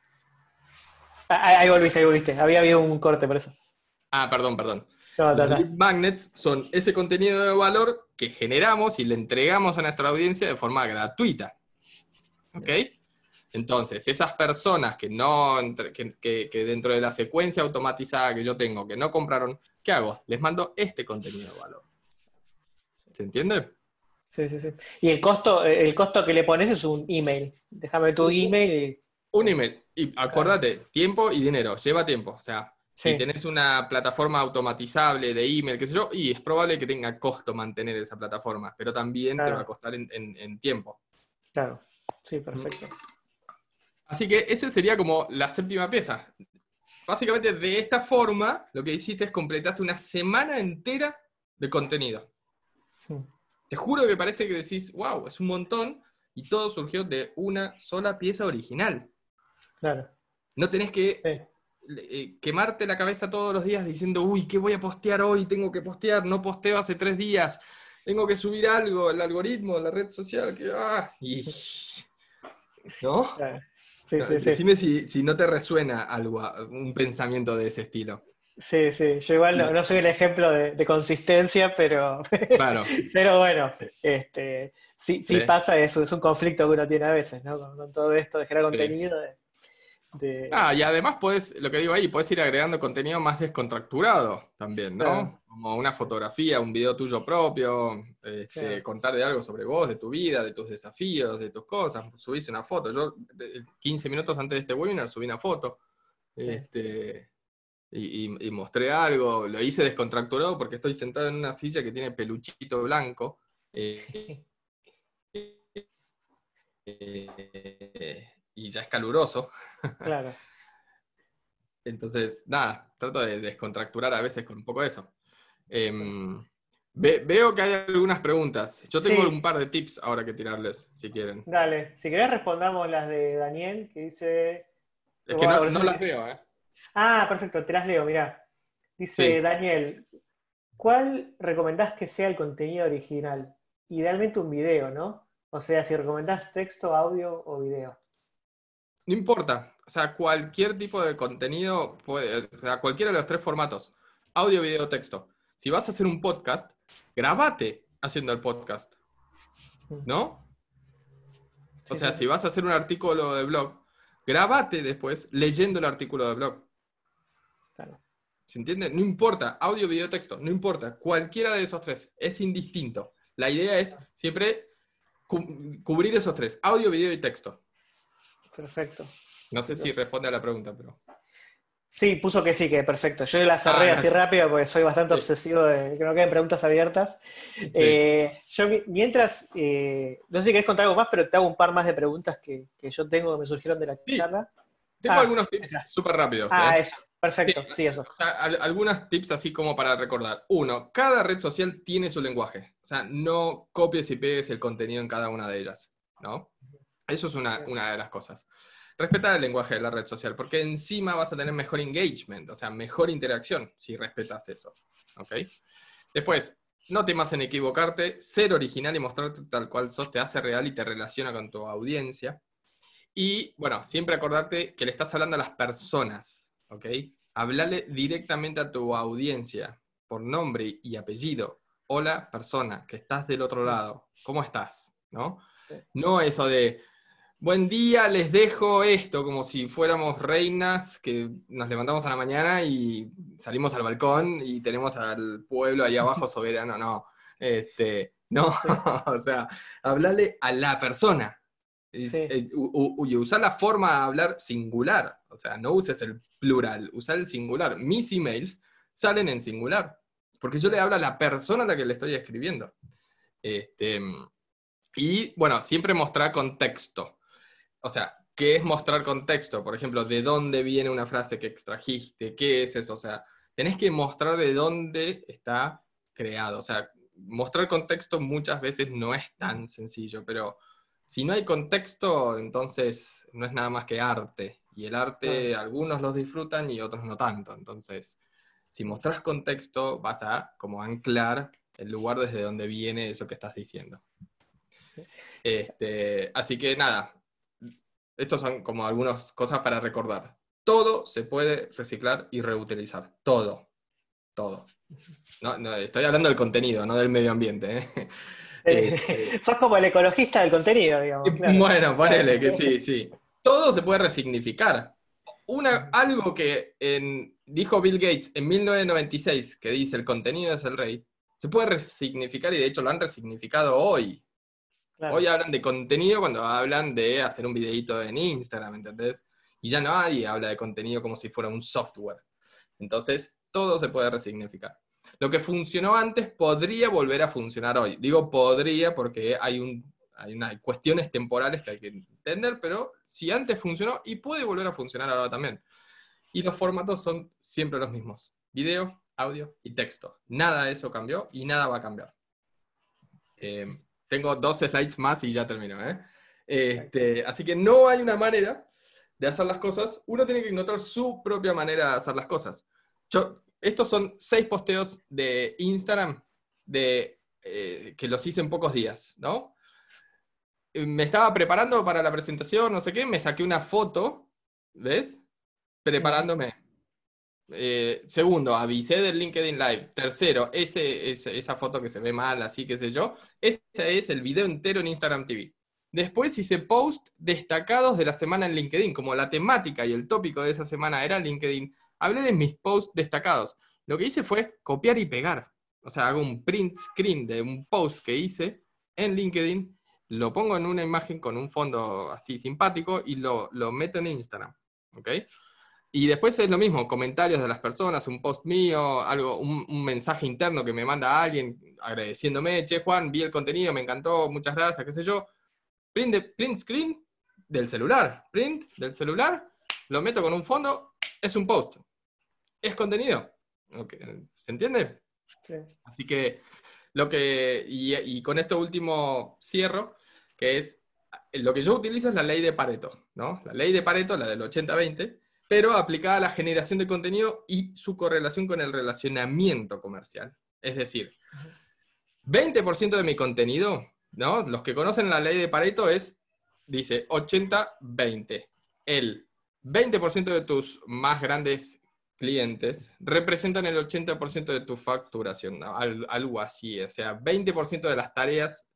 Ahí volviste, ahí volviste. Había habido un corte por eso. Perdón. No, Los lead magnets son ese contenido de valor que generamos y le entregamos a nuestra audiencia de forma gratuita. ¿Ok? Entonces, esas personas que dentro de la secuencia automatizada que yo tengo, que no compraron, ¿qué hago? Les mando este contenido de valor. ¿Se entiende? Sí, sí, sí. Y el costo que le pones es un email. Déjame tu email y. Un email. Y Claro. acuérdate, tiempo y dinero, lleva tiempo. O sea, si Sí, tenés una plataforma automatizable de email, qué sé yo, y es probable que tenga costo mantener esa plataforma, pero también te va a claro, costar en tiempo. claro. Sí, perfecto. Así que esa sería como la séptima pieza. Básicamente, de esta forma, lo que hiciste es completaste una semana entera de contenido. Mm, Te juro que parece que decís, wow, es un montón, y todo surgió de una sola pieza original. claro. No tenés que Sí, quemarte la cabeza todos los días diciendo, uy, ¿qué voy a postear hoy? Tengo que postear, no posteo hace 3 días, tengo que subir algo, el algoritmo, la red social, ¿no? claro. Sí, sí, sí. Decime si no te resuena algo, un pensamiento de ese estilo. Sí, sí. Yo igual no soy el ejemplo de consistencia, pero, Claro. pero bueno, sí, Sí, sí pasa eso, es un conflicto que uno tiene a veces, ¿no? Con todo esto de generar sí. contenido. Y además lo que digo ahí, puedes ir agregando contenido más descontracturado también, Claro, ¿no? Como una fotografía, un video tuyo propio, claro, contar de algo sobre vos, de tu vida, de tus desafíos, de tus cosas, subís una foto. Yo, 15 minutos antes de este webinar, subí una foto, sí. y mostré algo, lo hice descontracturado porque estoy sentado en una silla que tiene peluchito blanco, eh, y ya es caluroso. Claro, Entonces, nada, trato de descontracturar a veces con un poco de eso. claro. Veo que hay algunas preguntas. Yo tengo Sí. un par de tips ahora que tirarles, si quieren. Dale, si querés respondamos las de Daniel, que dice... Es que Bueno, no las veo, ¿eh? Ah, perfecto, te las leo, mirá. Dice Sí. Daniel, ¿cuál recomendás que sea el contenido original? Idealmente un video, ¿no? O sea, si recomendás texto, audio o video. No importa. O sea, cualquier tipo de contenido, o sea, cualquiera de los tres formatos. Audio, video, texto. Si vas a hacer un podcast, grabate haciendo el podcast, Mm. ¿no? O Sí, sea, sí, si sí. vas a hacer un artículo de blog, grabate después leyendo el artículo de blog. Claro. ¿Se entiende? No importa, audio, video, texto, no importa. Cualquiera de esos tres, es indistinto. La idea es siempre cubrir esos tres, audio, video y texto. Perfecto. No sé si responde a la pregunta, pero... Sí, puso que sí, que perfecto. Yo la Ah, cerré así gracias. rápido porque soy bastante Sí, obsesivo de que no queden preguntas abiertas. sí. Yo mientras, no sé si querés contar algo más, pero te hago un par más de preguntas que yo tengo, que me surgieron de la Sí, charla. tengo Ah, algunos tips esa. súper rápidos, Ah, ¿eh? eso. Sí, Perfecto, sí, eso. o sea, algunos tips así como para recordar. Uno, cada red social tiene su lenguaje. O sea, no copies y pegues el contenido en cada una de ellas, ¿no? Eso es una de las cosas. Respetar el lenguaje de la red social, porque encima vas a tener mejor engagement, o sea, mejor interacción si respetas eso, ¿ok? Después, no temas en equivocarte, ser original y mostrarte tal cual sos te hace real y te relaciona con tu audiencia. Y, bueno, siempre acordarte que le estás hablando a las personas, ¿ok? Hablale directamente a tu audiencia, por nombre y apellido. Hola, persona, que estás del otro lado. ¿Cómo estás? ¿No? Sí. No eso de, buen día, les dejo esto, como si fuéramos reinas que nos levantamos a la mañana y salimos al balcón y tenemos al pueblo ahí abajo soberano. No, no, Sí, o sea, hablale a la persona. sí, Y usar la forma de hablar singular, o sea, no uses el plural, usa el singular. Mis emails salen en singular, porque yo le hablo a la persona a la que le estoy escribiendo. Este, y bueno, siempre mostrar contexto. O sea, ¿qué es mostrar contexto? Por ejemplo, ¿de dónde viene una frase que extrajiste? ¿Qué es eso? O sea, tenés que mostrar de dónde está creado. O sea, mostrar contexto muchas veces no es tan sencillo, pero si no hay contexto, entonces no es nada más que arte. Y el claro. arte, algunos los disfrutan y otros no tanto. Entonces, si mostrás contexto, vas a como anclar el lugar desde donde viene eso que estás diciendo. Así que nada, estos son como algunas cosas para recordar. Todo se puede reciclar y reutilizar. Todo. Todo. No, no, estoy hablando del contenido, no del medio ambiente, ¿eh? Sos como el ecologista del contenido, digamos, claro. Bueno, Claro. ponele que sí, sí. Todo se puede resignificar. Algo que dijo Bill Gates en 1996, que dice el contenido es el rey, se puede resignificar y de hecho lo han resignificado hoy. Hoy Claro. hablan de contenido cuando hablan de hacer un videito en Instagram, ¿entendés? Y ya nadie habla de contenido como si fuera un software. Entonces, todo se puede resignificar. Lo que funcionó antes podría volver a funcionar hoy. Digo podría porque hay cuestiones temporales que hay que entender, pero si antes funcionó y puede volver a funcionar ahora también. Y los formatos son siempre los mismos. Video, audio y texto. Nada de eso cambió y nada va a cambiar. Eh, Tengo 2 slides más y ya termino, ¿eh? Perfecto. Así que no hay una manera de hacer las cosas. Uno tiene que encontrar su propia manera de hacer las cosas. Estos son 6 posteos de Instagram que los hice en pocos días, ¿no? Me estaba preparando para la presentación, no sé qué, me saqué una foto, ¿ves? Ujú. Preparándome. Segundo, avisé del LinkedIn Live. Tercero, esa foto que se ve mal, así qué sé yo. Ese es el video entero en Instagram TV. Después hice post destacados de la semana en LinkedIn, como la temática y el tópico de esa semana era LinkedIn. Hablé de mis posts destacados. Lo que hice fue copiar y pegar. O sea, hago un print screen de un post que hice en LinkedIn, lo pongo en una imagen con un fondo así simpático y lo meto en Instagram. ¿Ok? Y después es lo mismo, comentarios de las personas, un post mío, un mensaje interno que me manda alguien agradeciéndome, che Juan, vi el contenido, me encantó, muchas gracias, qué sé yo. Print screen del celular, print del celular, lo meto con un fondo, es un post, es contenido. Okay. ¿Se entiende? Sí. Así que Y con esto último cierro, que es, lo que yo utilizo es la ley de Pareto, ¿no? La ley de Pareto, la del 80-20, pero aplicada a la generación de contenido y su correlación con el relacionamiento comercial. Es decir, 20% de mi contenido, ¿no? Los que conocen la ley de Pareto dice 80-20. El 20% de tus más grandes clientes representan el 80% de tu facturación, ¿no? Algo así. O sea, 20% de las tareas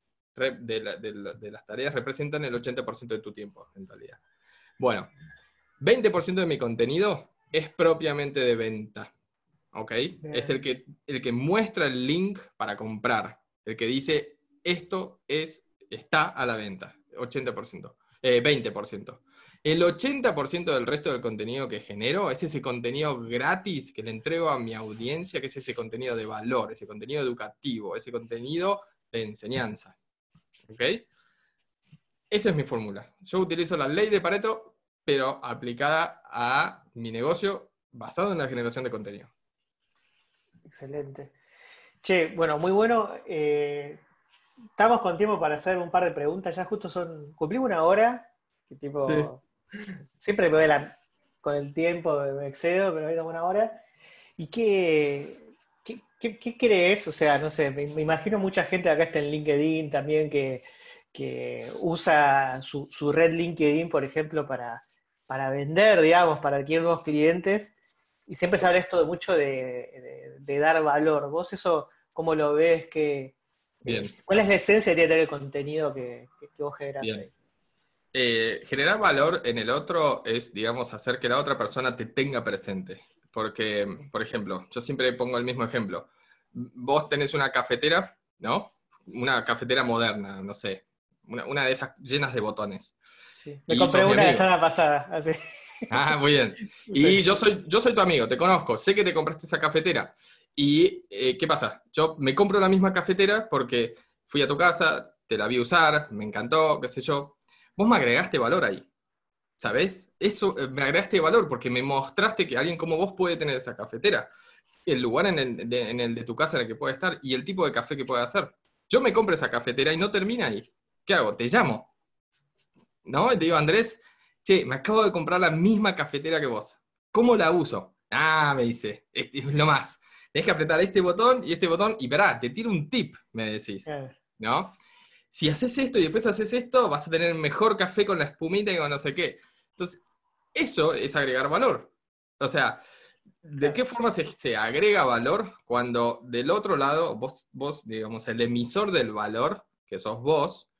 de las tareas representan el 80% de tu tiempo, en realidad. Bueno, 20% de mi contenido es propiamente de venta, ¿ok? Bien. Es el que muestra el link para comprar, el que dice, esto está a la venta, 80%, 20%. El 80% del resto del contenido que genero es ese contenido gratis que le entrego a mi audiencia, que es ese contenido de valor, ese contenido educativo, ese contenido de enseñanza. ¿Ok? Esa es mi fórmula. Yo utilizo la ley de Pareto, pero aplicada a mi negocio basado en la generación de contenido. Excelente. Che, bueno, muy bueno. Estamos con tiempo para hacer un par de preguntas. Ya justo cumplimos una hora. Que tipo, siempre con el tiempo me excedo, pero hoy tengo una hora. ¿Y qué crees? O sea, no sé, me imagino mucha gente acá está en LinkedIn también que usa su red LinkedIn, por ejemplo, para vender, digamos, para adquirir nuevos clientes. Y siempre se habla esto mucho de dar valor. ¿Vos eso cómo lo ves? Bien. ¿Cuál es la esencia de tener el contenido que vos generás Bien. ahí? Generar valor en el otro es, digamos, hacer que la otra persona te tenga presente. Porque, por ejemplo, yo siempre pongo el mismo ejemplo. Vos tenés una cafetera, ¿no? Una cafetera moderna, no sé. Una de esas llenas de botones. Sí. Me Y compré sos mi una la amigo. semana pasada. Así. Ah, muy bien. Y yo soy tu amigo, te conozco, sé que te compraste esa cafetera. Y, ¿qué pasa? Yo me compro la misma cafetera porque fui a tu casa, te la vi usar, me encantó, qué sé yo. Vos me agregaste valor ahí, ¿sabés? Eso, me agregaste valor porque me mostraste que alguien como vos puede tener esa cafetera. El lugar en el de tu casa en el que puede estar y el tipo de café que puede hacer. Yo me compro esa cafetera y no termina ahí. ¿Qué hago? Te llamo, ¿no? Y te digo, Andrés, che, me acabo de comprar la misma cafetera que vos. ¿Cómo la uso? Ah, me dice, es lo más. Tenés que apretar este botón y pará, te tiro un tip, me decís, ¿no? Si haces esto y después haces esto, vas a tener mejor café con la espumita y con no sé qué. Entonces, eso es agregar valor. O sea, ¿de qué forma se agrega valor cuando del otro lado, vos, digamos, el emisor del valor, que sos vos,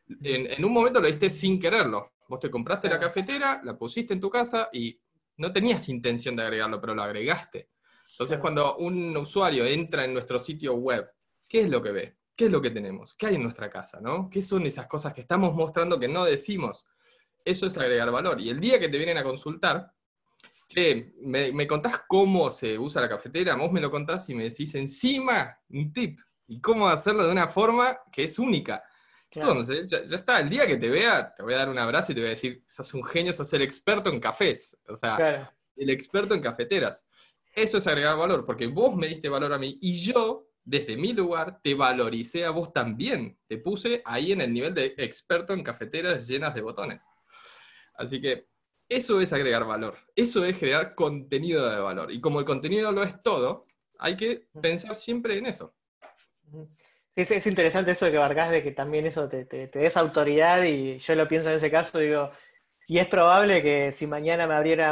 en un momento lo diste sin quererlo? Vos te compraste la cafetera, la pusiste en tu casa y no tenías intención de agregarlo, pero lo agregaste. Entonces, cuando un usuario entra en nuestro sitio web, ¿qué es lo que ve? ¿Qué es lo que tenemos? ¿Qué hay en nuestra casa? ¿No? ¿Qué son esas cosas que estamos mostrando que no decimos? Eso es agregar valor. Y el día que te vienen a consultar, che, ¿me contás cómo se usa la cafetera? Vos me lo contás y me decís encima un tip. Y cómo hacerlo de una forma que es única. Entonces, ya está. El día que te vea, te voy a dar un abrazo y te voy a decir, sos un genio, sos el experto en cafés. O sea, el experto en cafeteras. Eso es agregar valor, porque vos me diste valor a mí y yo, desde mi lugar, te valoricé a vos también. Te puse ahí en el nivel de experto en cafeteras llenas de botones. Así que eso es agregar valor. Eso es crear contenido de valor. Y como el contenido lo es todo, hay que pensar siempre en eso. Sí, es interesante eso de que abarcás, de que también eso te des autoridad, y yo lo pienso en ese caso, digo, y es probable que si mañana me abriera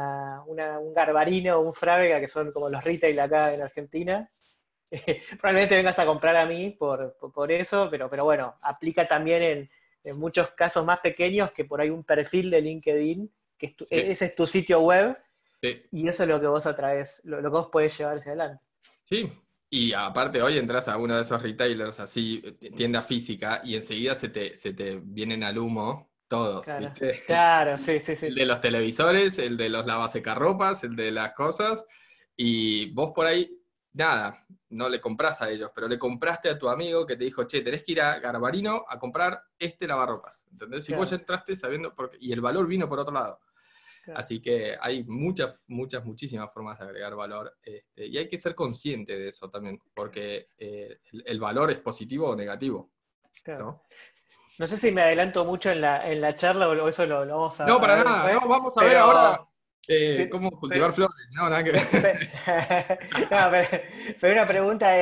un Garbarino o un Frávega, que son como los retail acá en Argentina, probablemente vengas a comprar a mí por eso, pero bueno, aplica también en muchos casos más pequeños, que por ahí un perfil de LinkedIn, que ese es tu sitio web, y eso es lo que vos atraes, lo que vos podés llevar hacia adelante. Sí, y aparte hoy entras a uno de esos retailers así, tienda física, y enseguida se te vienen al humo todos, Claro, ¿viste? claro, sí. El de los televisores, el de los lavasecarropas, el de las cosas, y vos por ahí, nada, no le comprás a ellos, pero le compraste a tu amigo que te dijo, che, tenés que ir a Garbarino a comprar este lavarropas, ¿entendés? Y vos ya entraste sabiendo, y el valor vino por otro lado. Claro. Así que hay muchísimas formas de agregar valor, y hay que ser consciente de eso también, porque el valor es positivo o negativo, Claro. ¿no? No sé si me adelanto mucho en la charla o eso lo vamos No, a para ver nada, después, no, vamos a ver ahora pero, pe- cómo pero, cultivar flores, no, nada que ver. no, pero una pregunta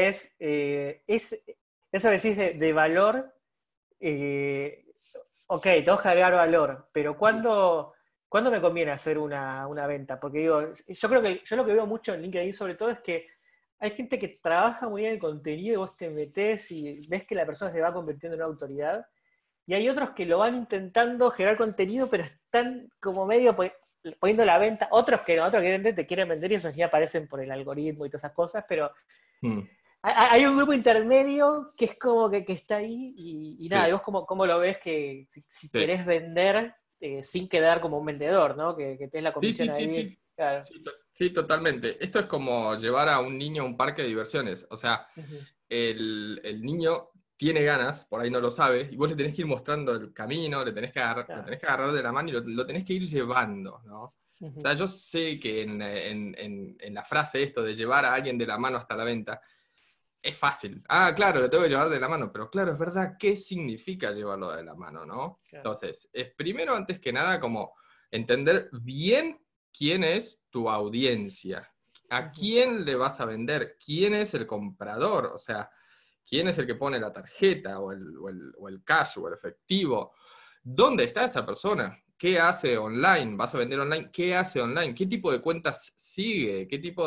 es eso que decís de valor, eh, ok, tengo que agregar valor, pero ¿cuándo me conviene hacer una venta? Porque digo, yo creo que yo lo que veo mucho en LinkedIn sobre todo es que hay gente que trabaja muy bien el contenido y vos te metés y ves que la persona se va convirtiendo en una autoridad. Y hay otros que lo van intentando generar contenido, pero están como medio poniendo la venta. Otros que no, otros que evidentemente te quieren vender y esos ya aparecen por el algoritmo y todas esas cosas, pero Mm, hay un grupo intermedio que es como que está ahí y nada, y sí, vos cómo lo ves que si sí. querés vender sin quedar como un vendedor, ¿no? Que te des la Sí, comisión sí, sí, ahí. sí. Claro. Sí, sí, totalmente. Esto es como llevar a un niño a un parque de diversiones. O sea, Ujú. el niño tiene ganas, por ahí no lo sabe, y vos le tenés que ir mostrando el camino, lo Claro. tenés que agarrar de la mano y lo tenés que ir llevando, ¿no? O Ujú. sea, yo sé que en la frase esto de llevar a alguien de la mano hasta la venta, es fácil. Ah, claro, lo tengo que llevar de la mano, pero claro, es verdad, ¿qué significa llevarlo de la mano, no? Claro. Entonces, es primero, antes que nada, como entender bien quién es tu audiencia, a Ujú. quién le vas a vender, quién es el comprador, o sea, quién es el que pone la tarjeta o el cash o el efectivo. ¿Dónde está esa persona? ¿Qué hace online? ¿Vas a vender online? ¿Qué hace online? ¿Qué tipo de cuentas sigue? ¿Qué tipo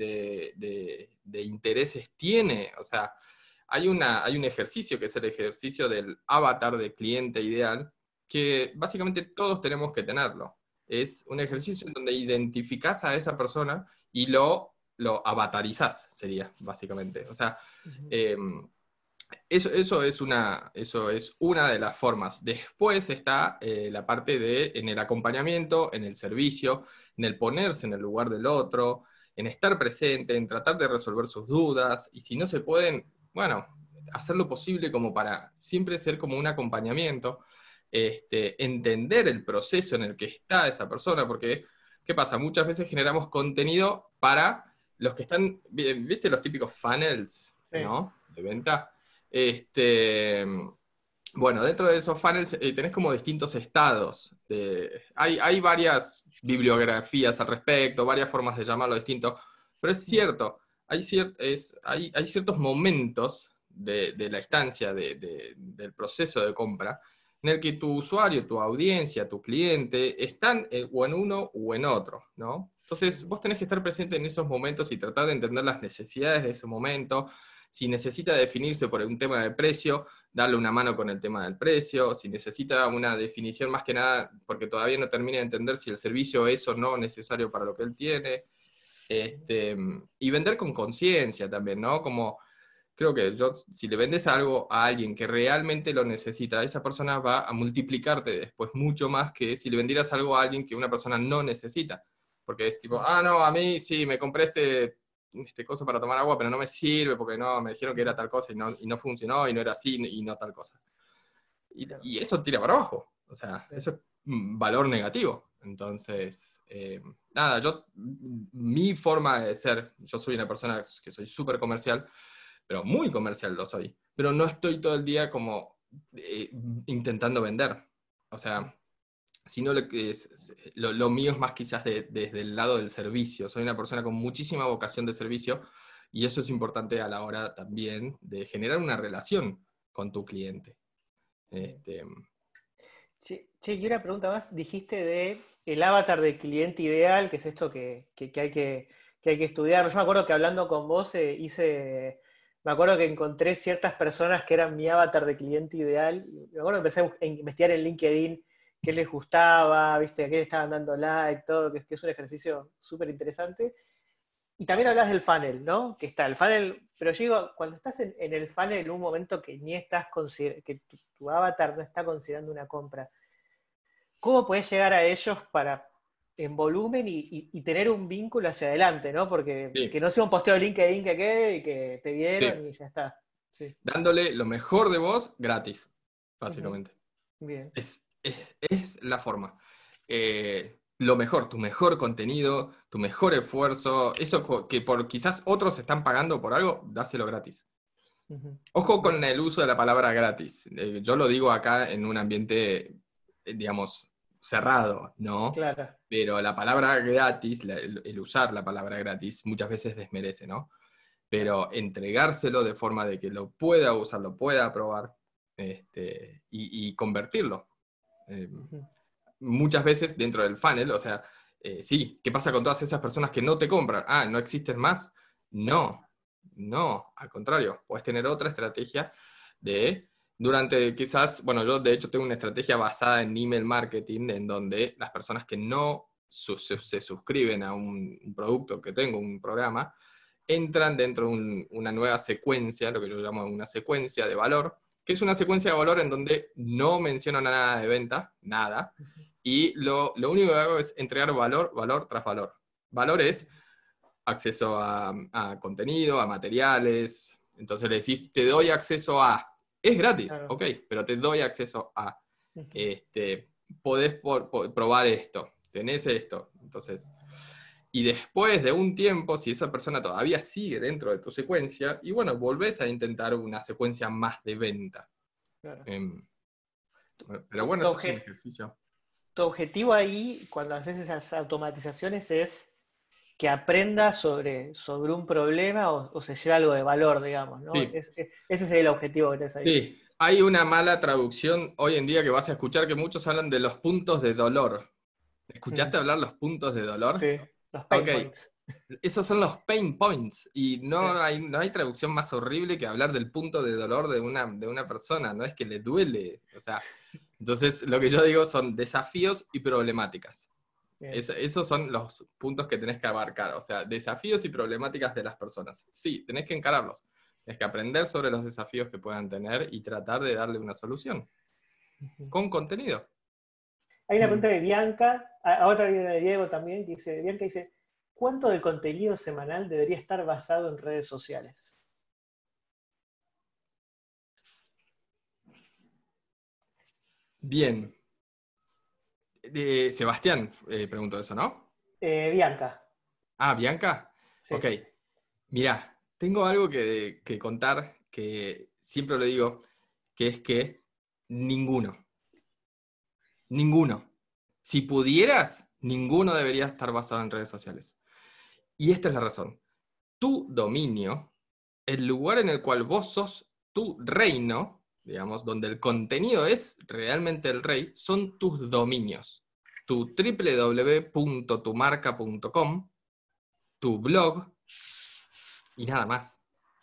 de intereses tiene? O sea, hay un ejercicio que es el ejercicio del avatar de cliente ideal, que básicamente todos tenemos que tenerlo. Es un Ujú. ejercicio en donde identificás a esa persona y lo avatarizás, sería, básicamente. O sea, Ujú. em, eso es una de las formas. Después está la parte de en el acompañamiento, en el servicio, en el ponerse en el lugar del otro, en estar presente, en tratar de resolver sus dudas, y si no se pueden, bueno, hacer lo posible como para siempre ser como un acompañamiento, entender el proceso en el que está esa persona, porque, ¿qué pasa? Muchas veces generamos contenido para los que están, ¿viste los típicos funnels, Sí. ¿no? De venta. Este, bueno, dentro de esos funnels tenés como distintos estados. Hay varias bibliografías al respecto, varias formas de llamarlo distinto, pero es Ujú. cierto, hay ciertos momentos de la estancia del proceso de compra en el que tu usuario, tu audiencia, tu cliente están o en uno o en otro, ¿no? Entonces, Ujú. vos tenés que estar presente en esos momentos y tratar de entender las necesidades de ese momento. Si necesita definirse por un tema de precio, darle una mano con el tema del precio. Si necesita una definición más que nada, porque todavía no termina de entender si el servicio es o no necesario para lo que él tiene. Y vender con conciencia también, ¿no? Como creo que si le vendes algo a alguien que realmente lo necesita, esa persona va a multiplicarte después mucho más que si le vendieras algo a alguien que una persona no necesita. Porque es tipo, ah, no, a mí sí, me compré este coso para tomar agua, pero no me sirve porque no, me dijeron que era tal cosa y no funcionó y no era así y no tal cosa. Claro. Y eso tira para abajo. O sea, Sí. eso es un valor negativo. Entonces, nada, mi forma de ser, yo soy una persona que soy súper comercial, pero muy comercial lo soy. Pero no estoy todo el día como eh, intentando vender. O sea, sino lo mío es más quizás desde el lado del servicio. Soy una persona con muchísima vocación de servicio y eso es importante a la hora también de generar una relación con tu cliente. Bien. Este, Che, y una pregunta más. Dijiste de el avatar del cliente ideal, que es esto que hay que estudiar. Yo me acuerdo que hablando con vos me acuerdo que encontré ciertas personas que eran mi avatar de cliente ideal. Me acuerdo que empecé a investigar en LinkedIn qué les gustaba, viste, a qué le estaban dando like, todo, que es un ejercicio súper interesante. Y también hablas del funnel, ¿no? Que está el funnel, pero yo digo, cuando estás en el funnel en un momento que ni estás que tu avatar no está considerando una compra, ¿cómo podés llegar a ellos para en volumen y tener un vínculo hacia adelante, ¿no? Porque que sí, no sea un posteo de LinkedIn que quede y que te vieron sí. y ya está. Sí. Dándole lo mejor de vos gratis, Ujú. básicamente. Bien. Es la forma. lo mejor, tu mejor contenido, tu mejor esfuerzo, eso que por quizás otros están pagando por algo, dáselo gratis. Ojo con el uso de la palabra gratis. Yo lo digo acá en un ambiente, digamos, cerrado, ¿no? Claro. Pero la palabra gratis, el usar la palabra gratis, muchas veces desmerece, ¿no? Pero entregárselo de forma de que lo pueda usar, lo pueda probar, y convertirlo. Muchas veces dentro del funnel, o sea, sí, ¿qué pasa con todas esas personas que no te compran? Ah, ¿no existen más? No, al contrario, puedes tener otra estrategia durante quizás, bueno, yo de hecho tengo una estrategia basada en email marketing, en donde las personas que no se suscriben a un producto que tengo, un programa, entran dentro de una nueva secuencia, lo que yo llamo una secuencia de valor, que es una secuencia de valor en donde no menciono nada de venta, nada, y lo único que hago es entregar valor, valor tras valor. Valor es acceso a contenido, a materiales, entonces le decís, te doy acceso a, es gratis, Claro. ok, pero te doy acceso a, podés probar esto, tenés esto, entonces... Y después de un tiempo, si esa persona todavía sigue dentro de tu secuencia, y bueno, volvés a intentar una secuencia más de venta. Claro. Pero bueno, Tu, esto es un ejercicio. tu objetivo ahí, cuando haces esas automatizaciones, es que aprenda sobre un problema o se lleve algo de valor, digamos, ¿no? Sí, Ese sería el objetivo que tenés ahí. sí. Hay una mala traducción hoy en día que vas a escuchar que muchos hablan de los puntos de dolor. ¿Escuchaste hablar los puntos de dolor? Sí, los Ok, pain points. esos son los pain points y no Sí. hay traducción más horrible que hablar del punto de dolor de una persona, no es que le duele, o sea, entonces lo que yo digo son desafíos y problemáticas. Esos son los puntos que tenés que abarcar, o sea, desafíos y problemáticas de las personas. Sí, tenés que encararlos, tenés que aprender sobre los desafíos que puedan tener y tratar de darle una solución, con contenido. Hay una pregunta de Bianca, a otra viene de Diego también, que dice, Bianca dice, ¿cuánto del contenido semanal debería estar basado en redes sociales? Bien. Sebastián preguntó eso, ¿no? Bianca. Ah, Bianca. Sí. Ok. Mirá, tengo algo que contar que siempre lo digo, que es que ninguno. Si pudieras, ninguno debería estar basado en redes sociales. Y esta es la razón. Tu dominio, el lugar en el cual vos sos tu reino, digamos, donde el contenido es realmente el rey, son tus dominios. Tu www.tumarca.com, tu blog y nada más.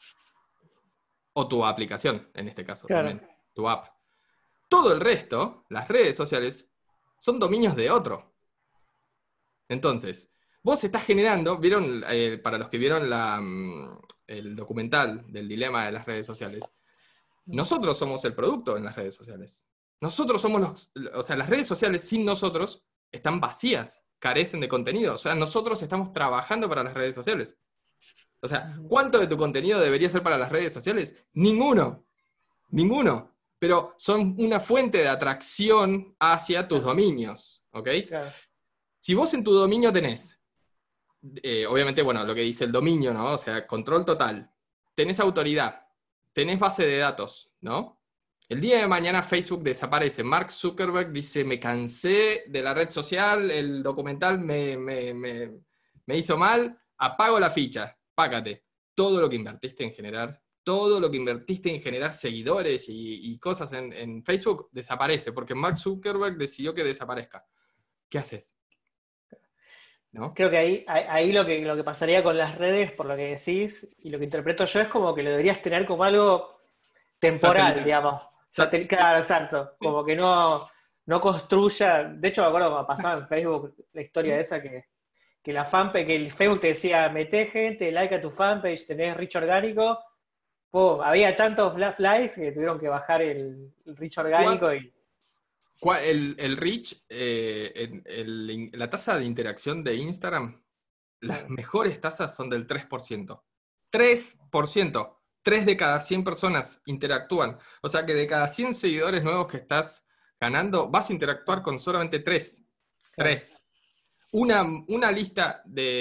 O tu aplicación, en este caso Claro. también, tu app. Todo el resto, las redes sociales, son dominios de otro. Entonces, vos estás generando, vieron, para los que vieron el documental del dilema de las redes sociales, nosotros somos el producto en las redes sociales. Nosotros somos o sea, las redes sociales sin nosotros están vacías, carecen de contenido. O sea, nosotros estamos trabajando para las redes sociales. O sea, ¿cuánto de tu contenido debería ser para las redes sociales? Ninguno. Pero son una fuente de atracción hacia tus dominios, ¿ok? Claro. Si vos en tu dominio tenés, obviamente, bueno, lo que dice el dominio, ¿no? O sea, control total. Tenés autoridad, tenés base de datos, ¿no? El día de mañana Facebook desaparece. Mark Zuckerberg dice, me cansé de la red social, el documental me hizo mal, apago la ficha, págate. Todo lo que invertiste en generar seguidores y cosas en Facebook desaparece, porque Mark Zuckerberg decidió que desaparezca. ¿Qué haces? ¿No? Creo que ahí lo que pasaría con las redes, por lo que decís, y lo que interpreto yo, es como que lo deberías tener como algo temporal, Satelital. digamos. Claro, exacto. Sí. Como que no construya. De hecho, me acuerdo cuando pasaba en Facebook la historia esa que la fanpage, que el Facebook te decía, meté gente, like a tu fanpage, tenés reach orgánico. Pum, había tantos likes que tuvieron que bajar el reach orgánico y. El reach, la tasa de interacción de Instagram, las mejores tasas son del 3%. 3%. 3 de cada 100 personas interactúan. O sea que de cada 100 seguidores nuevos que estás ganando, vas a interactuar con solamente 3. Claro. 3. una lista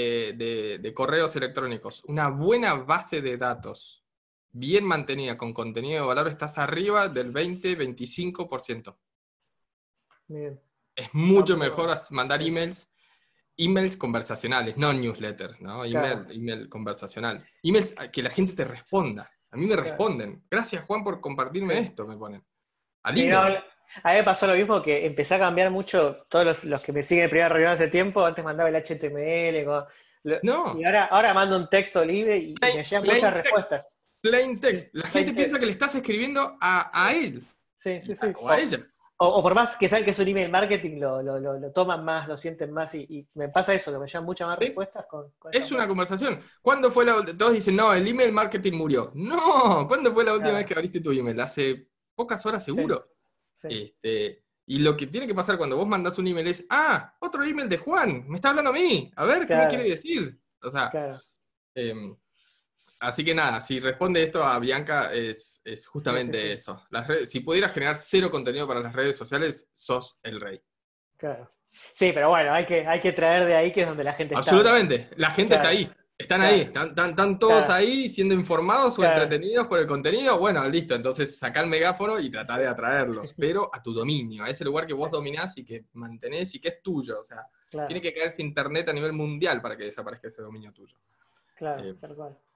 de correos electrónicos, una buena base de datos, bien mantenida, con contenido de valor, estás arriba del 20-25%. Bien. Es mucho Muy mejor bueno. mandar Sí. emails conversacionales, no newsletters, ¿no? Claro. Email conversacional. Emails que la gente te responda. A mí me Claro. responden. Gracias, Juan, por compartirme Sí. esto, me ponen. Al Sí, no, email. a mí me pasó lo mismo, que empecé a cambiar mucho. Todos los que me siguen en primera reunión hace tiempo, antes mandaba el HTML, y No. ahora mando un texto libre y me llegan muchas Plain text. respuestas. Plain Sí, text. La gente plain piensa text. que le estás escribiendo a Sí, él sí, sí, sí. o a ella. O por más que saben que es un email marketing, lo toman más, lo sienten más, y me pasa eso, que me llegan muchas más ¿Sí? respuestas con esa Es una forma. conversación. ¿Cuándo fue la última? Todos dicen, no, el email marketing murió. No, ¿cuándo fue la última vez Claro, que abriste tu email? Hace pocas horas sí, seguro. sí, Y lo que tiene que pasar cuando vos mandás un email es, otro email de Juan, me está hablando a mí, a ver, ¿qué me quiere claro, decir? O sea, claro, em, así que nada, si responde esto a Bianca es sí, sí, justamente sí, eso. Si pudieras generar cero contenido para las redes sociales, sos el rey. claro. Sí, pero bueno, hay que traer de ahí, que es donde la gente está, digamos. Absolutamente, la gente está Claro, ahí, están ahí, claro, están todos claro, ahí siendo informados o claro, entretenidos por el contenido. Bueno, listo, entonces saca el megáfono y trata sí, de atraerlos, pero a tu dominio, a ese lugar que sí, vos dominás y que mantenés y que es tuyo. O sea, tiene claro, que caerse internet a nivel mundial para que desaparezca ese dominio tuyo. claro, Eh, tal cual.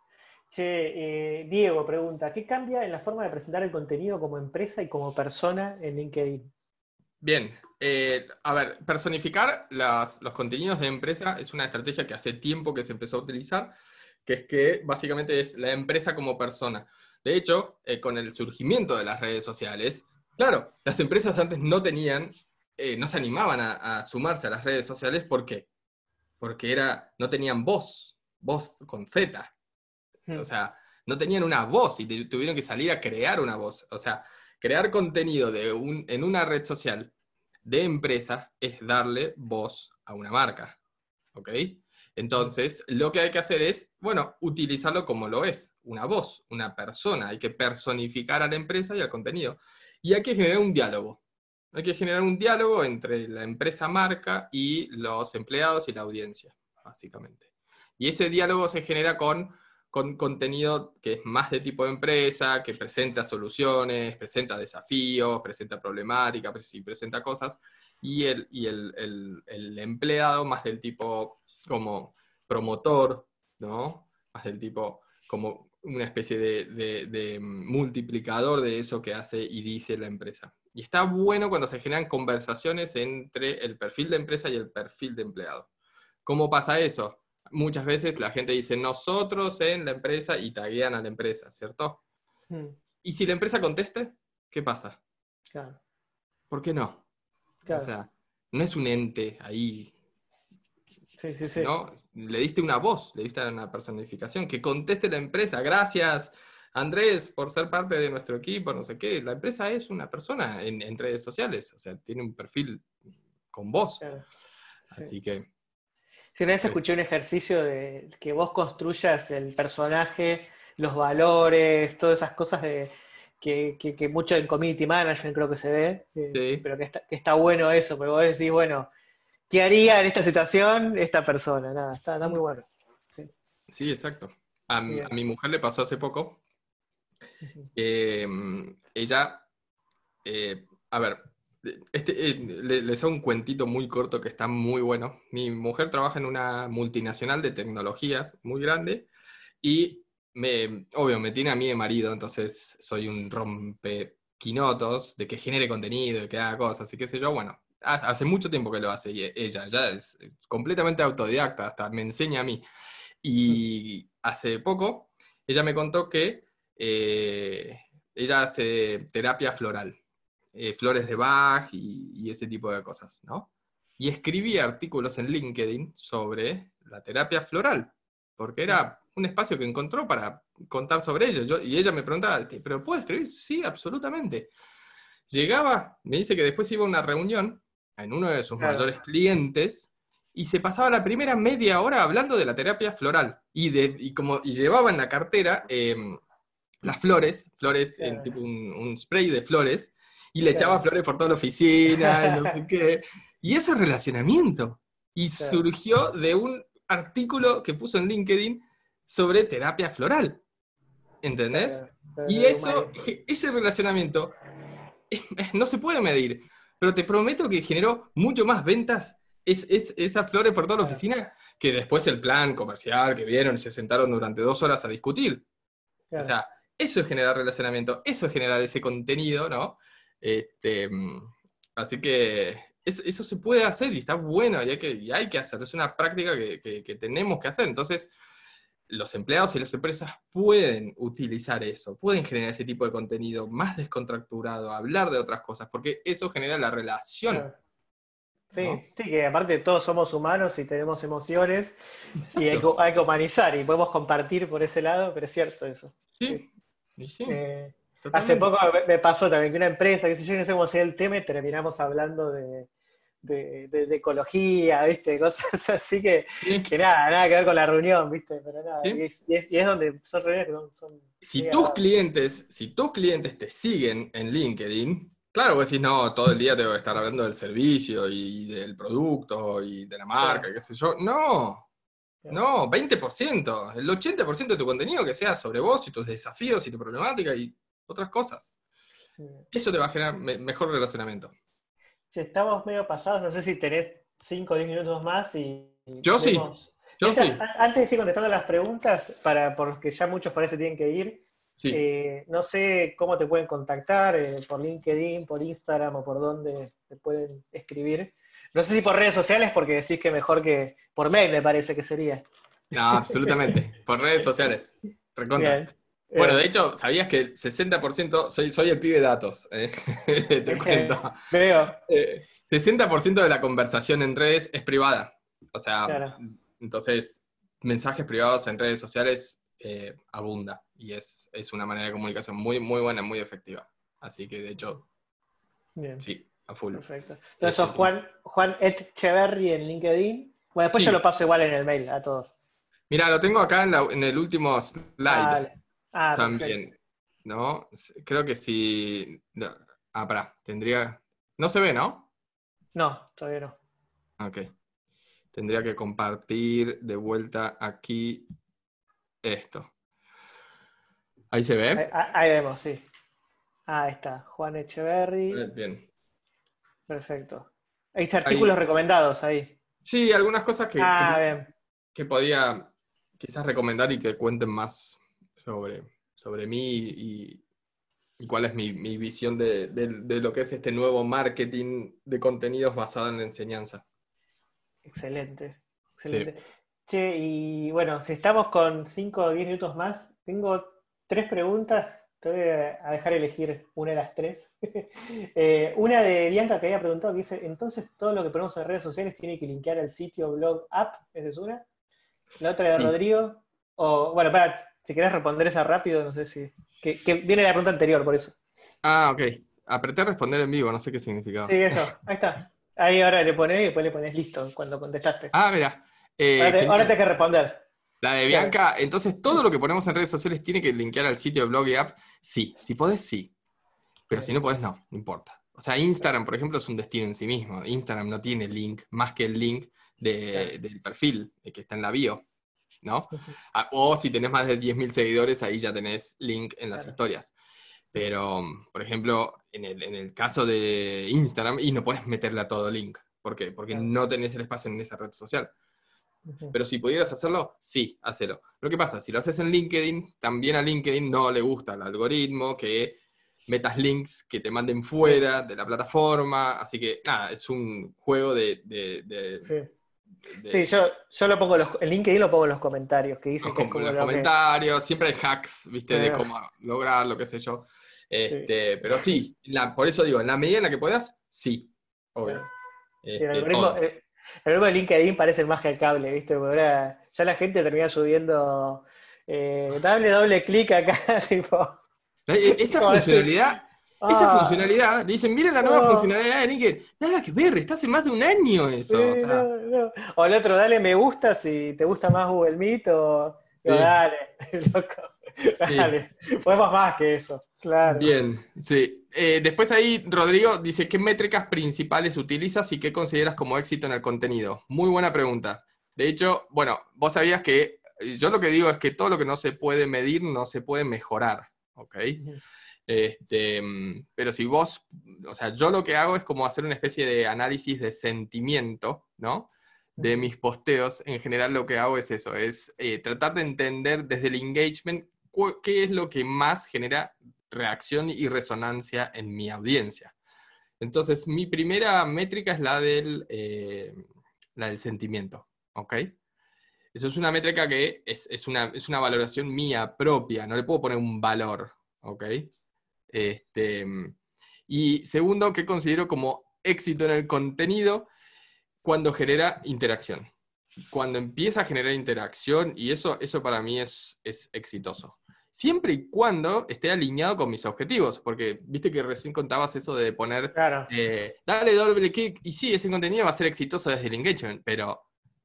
Che, Diego pregunta, ¿qué cambia en la forma de presentar el contenido como empresa y como persona en LinkedIn? Bien, a ver, personificar los contenidos de empresa es una estrategia que hace tiempo que se empezó a utilizar, que es que básicamente es la empresa como persona. De hecho, con el surgimiento de las redes sociales, claro, las empresas antes no tenían, no se animaban a sumarse a las redes sociales. ¿Por qué? Porque no tenían voz con Z. O Hmm, sea, no tenían una voz y tuvieron que salir a crear una voz. O sea, crear contenido en una red social de empresa es darle voz a una marca. ¿Ok? hmm, Entonces, lo que hay que hacer es, bueno, utilizarlo como lo es, una voz, una persona. Hay que personificar a la empresa y al contenido. Y hay que generar un diálogo. Hay que generar un diálogo entre la empresa marca y los empleados y la audiencia, básicamente. Y ese diálogo se genera con contenido que es más de tipo de empresa, que presenta soluciones, presenta desafíos, presenta problemáticas, y presenta cosas, y el empleado más del tipo como promotor, ¿no? Más del tipo como una especie de multiplicador de eso que hace y dice la empresa. Y está bueno cuando se generan conversaciones entre el perfil de empresa y el perfil de empleado. ¿Cómo pasa eso? Muchas veces la gente dice nosotros en la empresa y taguean a la empresa, ¿cierto? hmm, Y si la empresa conteste, ¿qué pasa? claro, ¿Por qué no? O claro, sea, no es un ente ahí, sí, sí, sí, sino le diste una voz, le diste una personificación, que conteste la empresa. Gracias, Andrés, por ser parte de nuestro equipo, no sé qué. La empresa es una persona en redes sociales, o sea, tiene un perfil con voz. claro, sí. Así que, Sí, una vez eh, escuché un ejercicio de que vos construyas el personaje, los valores, todas esas cosas que mucho en community management creo que se ve, sí, pero que está bueno eso, pero vos decís, bueno, ¿qué haría en esta situación esta persona? Nada, está muy bueno. Sí, sí, exacto. A bien. mi mujer le pasó hace poco. Ujú. Ella, a ver, les hago un cuentito muy corto que está muy bueno. Mi mujer trabaja en una multinacional de tecnología muy grande y obvio, me tiene a mí de marido, entonces soy un rompequinotos de que genere contenido, de que haga cosas y qué sé yo. Bueno, hace mucho tiempo que lo hace y ella ya es completamente autodidacta, hasta me enseña a mí. Y hace poco ella me contó que ella hace terapia floral, flores de Bach y ese tipo de cosas, ¿no? Y escribía artículos en LinkedIn sobre la terapia floral, porque era un espacio que encontró para contar sobre ello. Y ella me preguntaba, ¿pero puedo escribir? Sí, absolutamente. Llegaba, me dice que después iba a una reunión en uno de sus Claro, mayores clientes y se pasaba la primera media hora hablando de la terapia floral. Y llevaba en la cartera las flores en claro, tipo un spray de flores, y le echaba claro. flores por toda la oficina y no sé qué. Y eso es relacionamiento. Y Claro. surgió de un artículo que puso en LinkedIn sobre terapia floral. ¿Entendés? Claro, Y de eso, humano. ese relacionamiento no se puede medir, pero te prometo que generó mucho más ventas esas flores por toda la Claro, oficina que después el plan comercial que vieron y se sentaron durante 2 horas a discutir. O claro. sea, eso es generar relacionamiento, eso es generar ese contenido, ¿no? Este, así que eso se puede hacer y está bueno y hay que hacerlo. Es una práctica que tenemos que hacer. Entonces, los empleados y las empresas pueden utilizar eso, pueden generar ese tipo de contenido más descontracturado, hablar de otras cosas, porque eso genera la relación, Claro. Sí, ¿no? sí, que aparte todos somos humanos y tenemos emociones y Exacto. hay que humanizar y podemos compartir por ese lado, pero es cierto eso. Sí. Sí, y sí, Hace totalmente. poco me pasó también que una empresa, qué sé yo, no sé cómo sería el tema, y terminamos hablando de ecología, ¿viste? Cosas así Sí, que nada que ver con la reunión, ¿viste? Pero nada, sí. y es donde son reuniones que son muy agradables. Si tus clientes te siguen en LinkedIn, claro, vos decís, no, todo el día tengo que estar hablando del servicio y del producto y de la marca, Claro, qué sé yo. No, claro. no, 20%. El 80% de tu contenido que sea sobre vos y tus desafíos y tu problemática y otras cosas. Eso te va a generar mejor relacionamiento. Che, estamos medio pasados, no sé si tenés 5 o 10 minutos más y Yo sí, vemos. yo sí, Antes de ir contestando las preguntas, por los que ya muchos parece tienen que ir, sí. no sé cómo te pueden contactar, por LinkedIn, por Instagram o por dónde te pueden escribir. No sé si por redes sociales, porque decís que mejor que por mail, me parece que sería. No, absolutamente. Por redes sociales. Recontra. Bien. Bueno, de Bien. hecho, ¿sabías que el 60% soy el pibe de datos? Te cuento. Veo, 60% de la conversación en redes es privada. O sea, claro. entonces, mensajes privados en redes sociales abunda. Y es una manera de comunicación muy, muy buena, muy efectiva. Así que, de hecho, Bien. sí, a full. Perfecto. Entonces sos Este, Juan Etcheverry en LinkedIn. Bueno, después yo lo sí, paso igual en el mail a todos. mira, lo tengo acá en el último Ah, slide. dale. Ah, perfecto. También, ¿no? Creo que sí. No. Pará, tendría. No se ve, ¿no? No, todavía no. Ok. Tendría que compartir de vuelta aquí esto. ¿Ahí se ve? Ahí vemos, sí. Ah, ahí está. Juan Echeverry. Bien. Perfecto. Hay artículos Ahí. recomendados ahí. Sí, algunas cosas Ah, bien. que podía quizás recomendar y que cuenten más sobre mí y cuál es mi visión de lo que es este nuevo marketing de contenidos basado en la enseñanza. Excelente. Sí. Excelente. Che, y bueno, si estamos con 5 o 10 minutos más, tengo 3 preguntas. Te voy a dejar elegir una de las 3. Una de Bianca que había preguntado que dice, entonces todo lo que ponemos en redes sociales tiene que linkear al sitio, blog, app. Esa es una. La otra de Sí. Rodrigo. O, bueno, para, si querés responder esa rápido, no sé si. Que viene de la pregunta anterior, por eso. Ah, ok. Apreté a responder en vivo, no sé qué Sí, significaba. eso. Ahí está. Ahí ahora le pones y después le pones listo cuando contestaste. Ah, mira. Ahora Genial. tenés que responder. La de Claro. Bianca, entonces todo lo que ponemos en redes sociales tiene que linkear al sitio de blog y app. Sí, si podés, sí. Pero si Bien. no podés, no importa. O sea, Claro. Instagram, por ejemplo, es un destino en sí mismo. Instagram no tiene link más que el link Claro. del perfil que está en la bio, ¿no? Ujú. O si tenés más de 10.000 seguidores, ahí ya tenés link en las Claro. historias. Pero, por ejemplo, en el caso de Instagram, y no puedes meterle a todo link. ¿Por qué? Porque Claro. no tenés el espacio en esa red social. Ujú. Pero si pudieras hacerlo, sí, hacelo. Pero ¿qué pasa? Si lo haces en LinkedIn, también a LinkedIn no le gusta el algoritmo que metas links que te manden Sí, fuera de la plataforma. Así que, nada, es un juego sí. Sí, de yo lo pongo en LinkedIn lo pongo en los comentarios, que dicen que es como los lo que. comentarios. Siempre hay hacks, ¿viste? De eh, cómo lograrlo, qué sé yo. sí, Pero sí, por eso digo, en la medida en la que puedas, sí, obvio. claro. Sí, Todo. el algoritmo de LinkedIn parece el más que el cable, ¿viste? Porque ahora ya la gente termina subiendo. Dale doble clic acá, tipo. Esa Como decir, funcionalidad, ah, dicen, miren la nueva no, funcionalidad de LinkedIn. Nada que ver, está hace más de un año eso. O sí, sea, no, no. O el otro, dale me gusta si te gusta más Google Meet o. Digo, sí. dale, loco. Sí. Dale, podemos más que eso, claro. Bien, sí. Después ahí Rodrigo dice, ¿qué métricas principales utilizas y qué consideras como éxito en el contenido? Muy buena pregunta. De hecho, bueno, vos sabías que yo lo que digo es que todo lo que no se puede medir no se puede mejorar, ¿ok? Ujú. Pero si vos, o sea, yo lo que hago es como hacer una especie de análisis de sentimiento, ¿no? De Ujú. mis posteos. En general lo que hago es eso, es tratar de entender desde el engagement qué es lo que más genera reacción y resonancia en mi audiencia. Entonces, mi primera métrica es la del sentimiento, ¿ok? Eso es una métrica que es una valoración mía propia, no le puedo poner un valor, ¿ok? Este, y segundo, que considero como éxito en el contenido cuando genera interacción. Cuando empieza a generar interacción, y eso para mí es exitoso. Siempre y cuando esté alineado con mis objetivos, porque viste que recién contabas eso de poner, Claro, dale doble clic, y sí, ese contenido va a ser exitoso desde el engagement, pero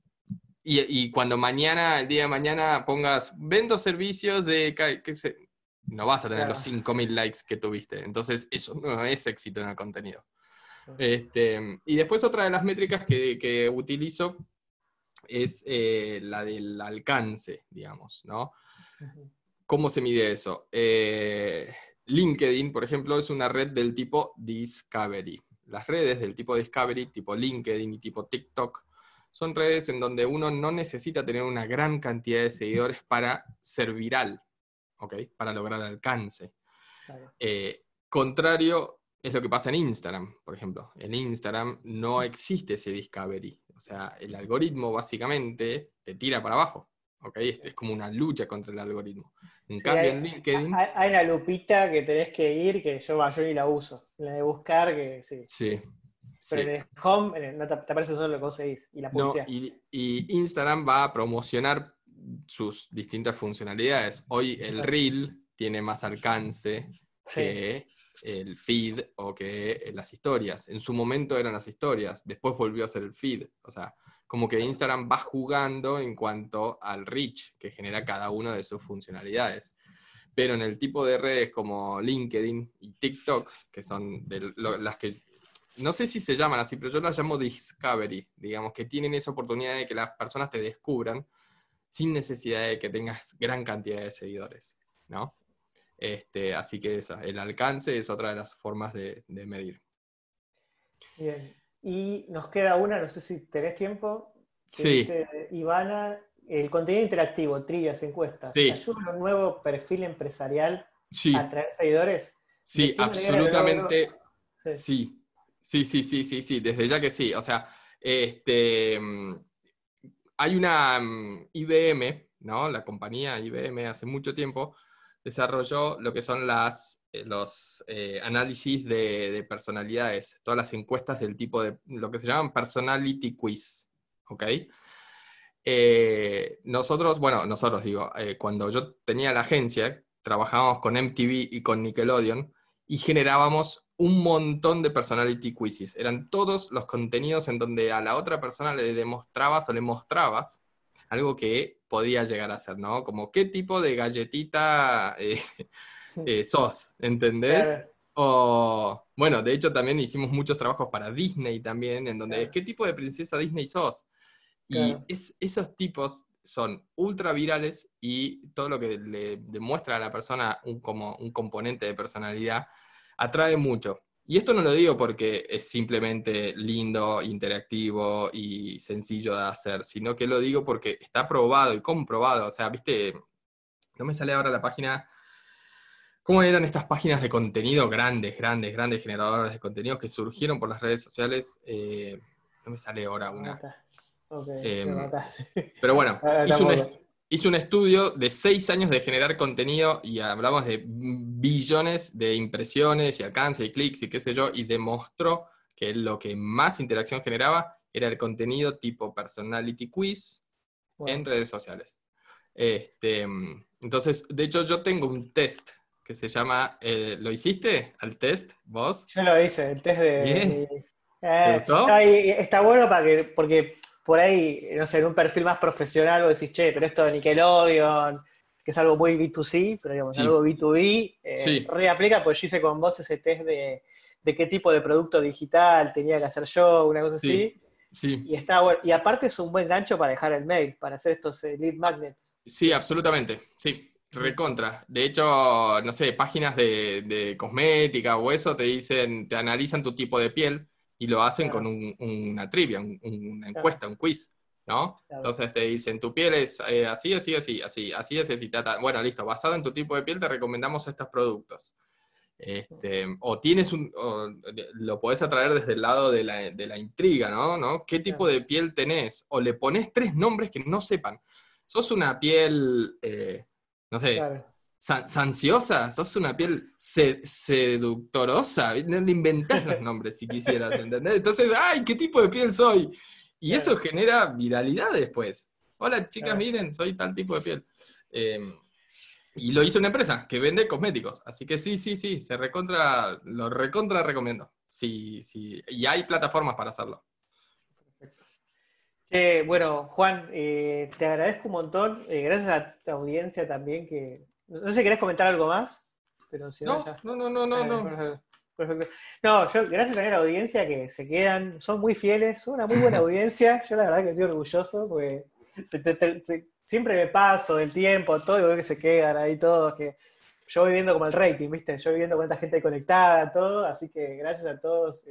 y cuando mañana, el día de mañana, pongas, vendo servicios de, no vas a tener los claro. 5.000 likes que tuviste. Entonces, eso no es éxito en el contenido. Sí. Y después otra de las métricas que utilizo es la del alcance, digamos, ¿no? Ujú. ¿Cómo se mide eso? LinkedIn, por ejemplo, es una red del tipo Discovery. Las redes del tipo Discovery, tipo LinkedIn y tipo TikTok, son redes en donde uno no necesita tener una gran cantidad de seguidores para ser viral, ¿ok? Para lograr alcance. Claro. Contrario es lo que pasa en Instagram, por ejemplo. En Instagram no existe ese discovery. O sea, el algoritmo básicamente te tira para abajo. ¿Ok? Es como una lucha contra el algoritmo. En Sí, cambio, en LinkedIn, hay una lupita que tenés que ir que yo ni la uso. La de buscar, que sí. sí, Pero en sí. el home no te aparece solo lo que vos seguís y la No, publicidad. y Instagram va a promocionar sus distintas funcionalidades. Hoy el Claro. Reel tiene más alcance Sí, que el feed o que las historias. En su momento eran las historias, después volvió a ser el feed. O sea, como que claro. Instagram va jugando en cuanto al reach que genera cada una de sus funcionalidades. Pero en el tipo de redes como LinkedIn y TikTok, que son las que no sé si se llaman así, pero yo las llamo Discovery, digamos, que tienen esa oportunidad de que las personas te descubran sin necesidad de que tengas gran cantidad de seguidores, ¿no? Así que el alcance es otra de las formas de medir. Bien. Y nos queda una, no sé si tenés tiempo, que Sí, dice Ivana, el contenido interactivo, trivias, encuestas, sí, ¿ayuda a un nuevo perfil empresarial a sí, atraer seguidores? ¿De sí, qué manera lo logro? absolutamente Sí. sí. Sí, sí, sí, sí, sí, desde ya que sí. O sea, este, hay una IBM, ¿no? La compañía IBM hace mucho tiempo desarrolló lo que son los análisis de personalidades, todas las encuestas del tipo de lo que se llaman personality quiz, ¿ok? Nosotros digo, cuando yo tenía la agencia, trabajábamos con MTV y con Nickelodeon y generábamos un montón de personality quizzes. Eran todos los contenidos en donde a la otra persona le demostrabas o le mostrabas algo que podía llegar a ser, ¿no? Como qué tipo de galletita sos, ¿entendés? Claro, O, bueno, de hecho también hicimos muchos trabajos para Disney también, en donde, claro, ¿qué tipo de princesa Disney sos? Y claro. esos tipos son ultra virales y todo lo que le demuestra a la persona como un componente de personalidad atrae mucho. Y esto no lo digo porque es simplemente lindo, interactivo y sencillo de hacer, sino que lo digo porque está probado y comprobado. O sea, viste, no me sale ahora la página. ¿Cómo eran estas páginas de contenido grandes, grandes, grandes generadores de contenidos que surgieron por las redes sociales? No me sale ahora Me una. mataste. Ok, me Eh, mataste. pero bueno, Ahora tampoco. hizo un estudio de 6 años de generar contenido y hablamos de billones de impresiones y alcance y clics y qué sé yo, y demostró que lo que más interacción generaba era el contenido tipo personality quiz en Wow. redes sociales. Entonces, de hecho, yo tengo un test que se llama, ¿lo hiciste al test vos? Yo lo hice, el test de Bien, mi. ¿te No, gustó? y está bueno porque por ahí, no sé, en un perfil más profesional vos decís, che, pero esto de Nickelodeon, que es algo muy B2C, pero digamos, Sí. algo B2B, Sí. reaplica, pues yo hice con vos ese test de qué tipo de producto digital tenía que hacer yo, una cosa Sí. así. Sí. Y está bueno. Y aparte es un buen gancho para dejar el mail, para hacer estos lead magnets. Sí, absolutamente. Sí, recontra. De hecho, no sé, páginas de cosmética o eso te dicen, te analizan tu tipo de piel y lo hacen con Claro, una trivia, una claro, encuesta, un quiz, ¿no? claro. Entonces te dicen, tu piel es así, así, así, así, así, así, así, ta, ta. Bueno, listo, basado en tu tipo de piel te recomendamos estos productos. O lo podés atraer desde el lado de la intriga, ¿no? ¿Qué tipo Claro, de piel tenés? O le pones 3 nombres que no sepan. ¿Sos una piel, no sé, claro, sanciosa? ¿Sos una piel seductorosa? No le inventás los nombres si quisieras, ¿entendés? Entonces, ¡ay, qué tipo de piel soy! Y eso claro, genera viralidad después. Hola, chicas, claro. miren, soy tal tipo de piel. Y lo hizo una empresa que vende cosméticos. Así que sí, sí, sí, lo recontra recomiendo. Sí, sí. Y hay plataformas para hacerlo. Perfecto. Bueno, Juan, te agradezco un montón. Gracias a tu audiencia también, que no sé si querés comentar algo más, pero si no, No, ya. no, no, no, no, no. Perfecto. Perfecto. No, yo, gracias también a la audiencia que se quedan, son muy fieles, son una muy buena audiencia. Yo la verdad que estoy orgulloso porque siempre me paso del tiempo, todo, y veo que se quedan ahí todos, que yo voy viendo como el rating, ¿viste? Yo voy viendo cuánta gente conectada, todo, así que gracias a todos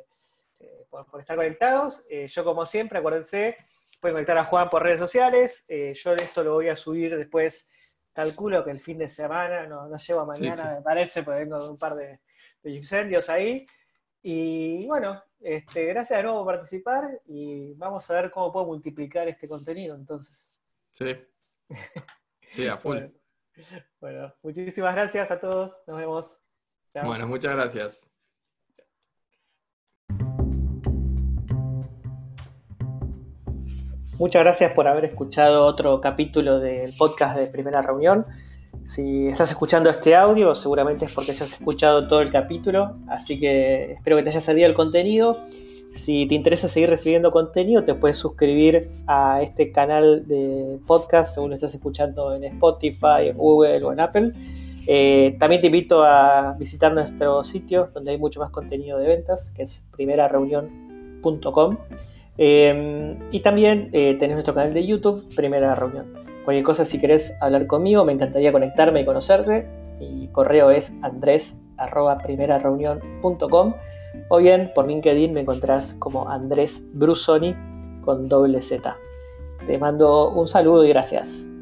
por estar conectados. Yo, como siempre, acuérdense, pueden conectar a Juan por redes sociales. Yo esto lo voy a subir después, calculo que el fin de semana, no llego a Sí, mañana, sí. me parece, porque vengo de un par de incendios ahí. Y bueno, gracias de nuevo por participar y vamos a ver cómo puedo multiplicar este contenido entonces. Sí, sí, a full. Bueno, bueno, muchísimas gracias a todos. Nos vemos. Chao. Bueno, muchas gracias. Muchas gracias por haber escuchado otro capítulo del podcast de Primera Reunión. Si estás escuchando este audio, seguramente es porque hayas escuchado todo el capítulo, así que espero que te haya servido el contenido. Si te interesa seguir recibiendo contenido, te puedes suscribir a este canal de podcast según lo estás escuchando en Spotify, en Google o en Apple. También te invito a visitar nuestro sitio donde hay mucho más contenido de ventas, que es primerareunión.com. Y también tenés nuestro canal de YouTube, Primera Reunión. Cualquier cosa, si querés hablar conmigo, me encantaría conectarme y conocerte. Mi correo es andres@primerareunión.com, o bien por LinkedIn me encontrás como Andrés Brusoni con doble Z. Te mando un saludo y gracias.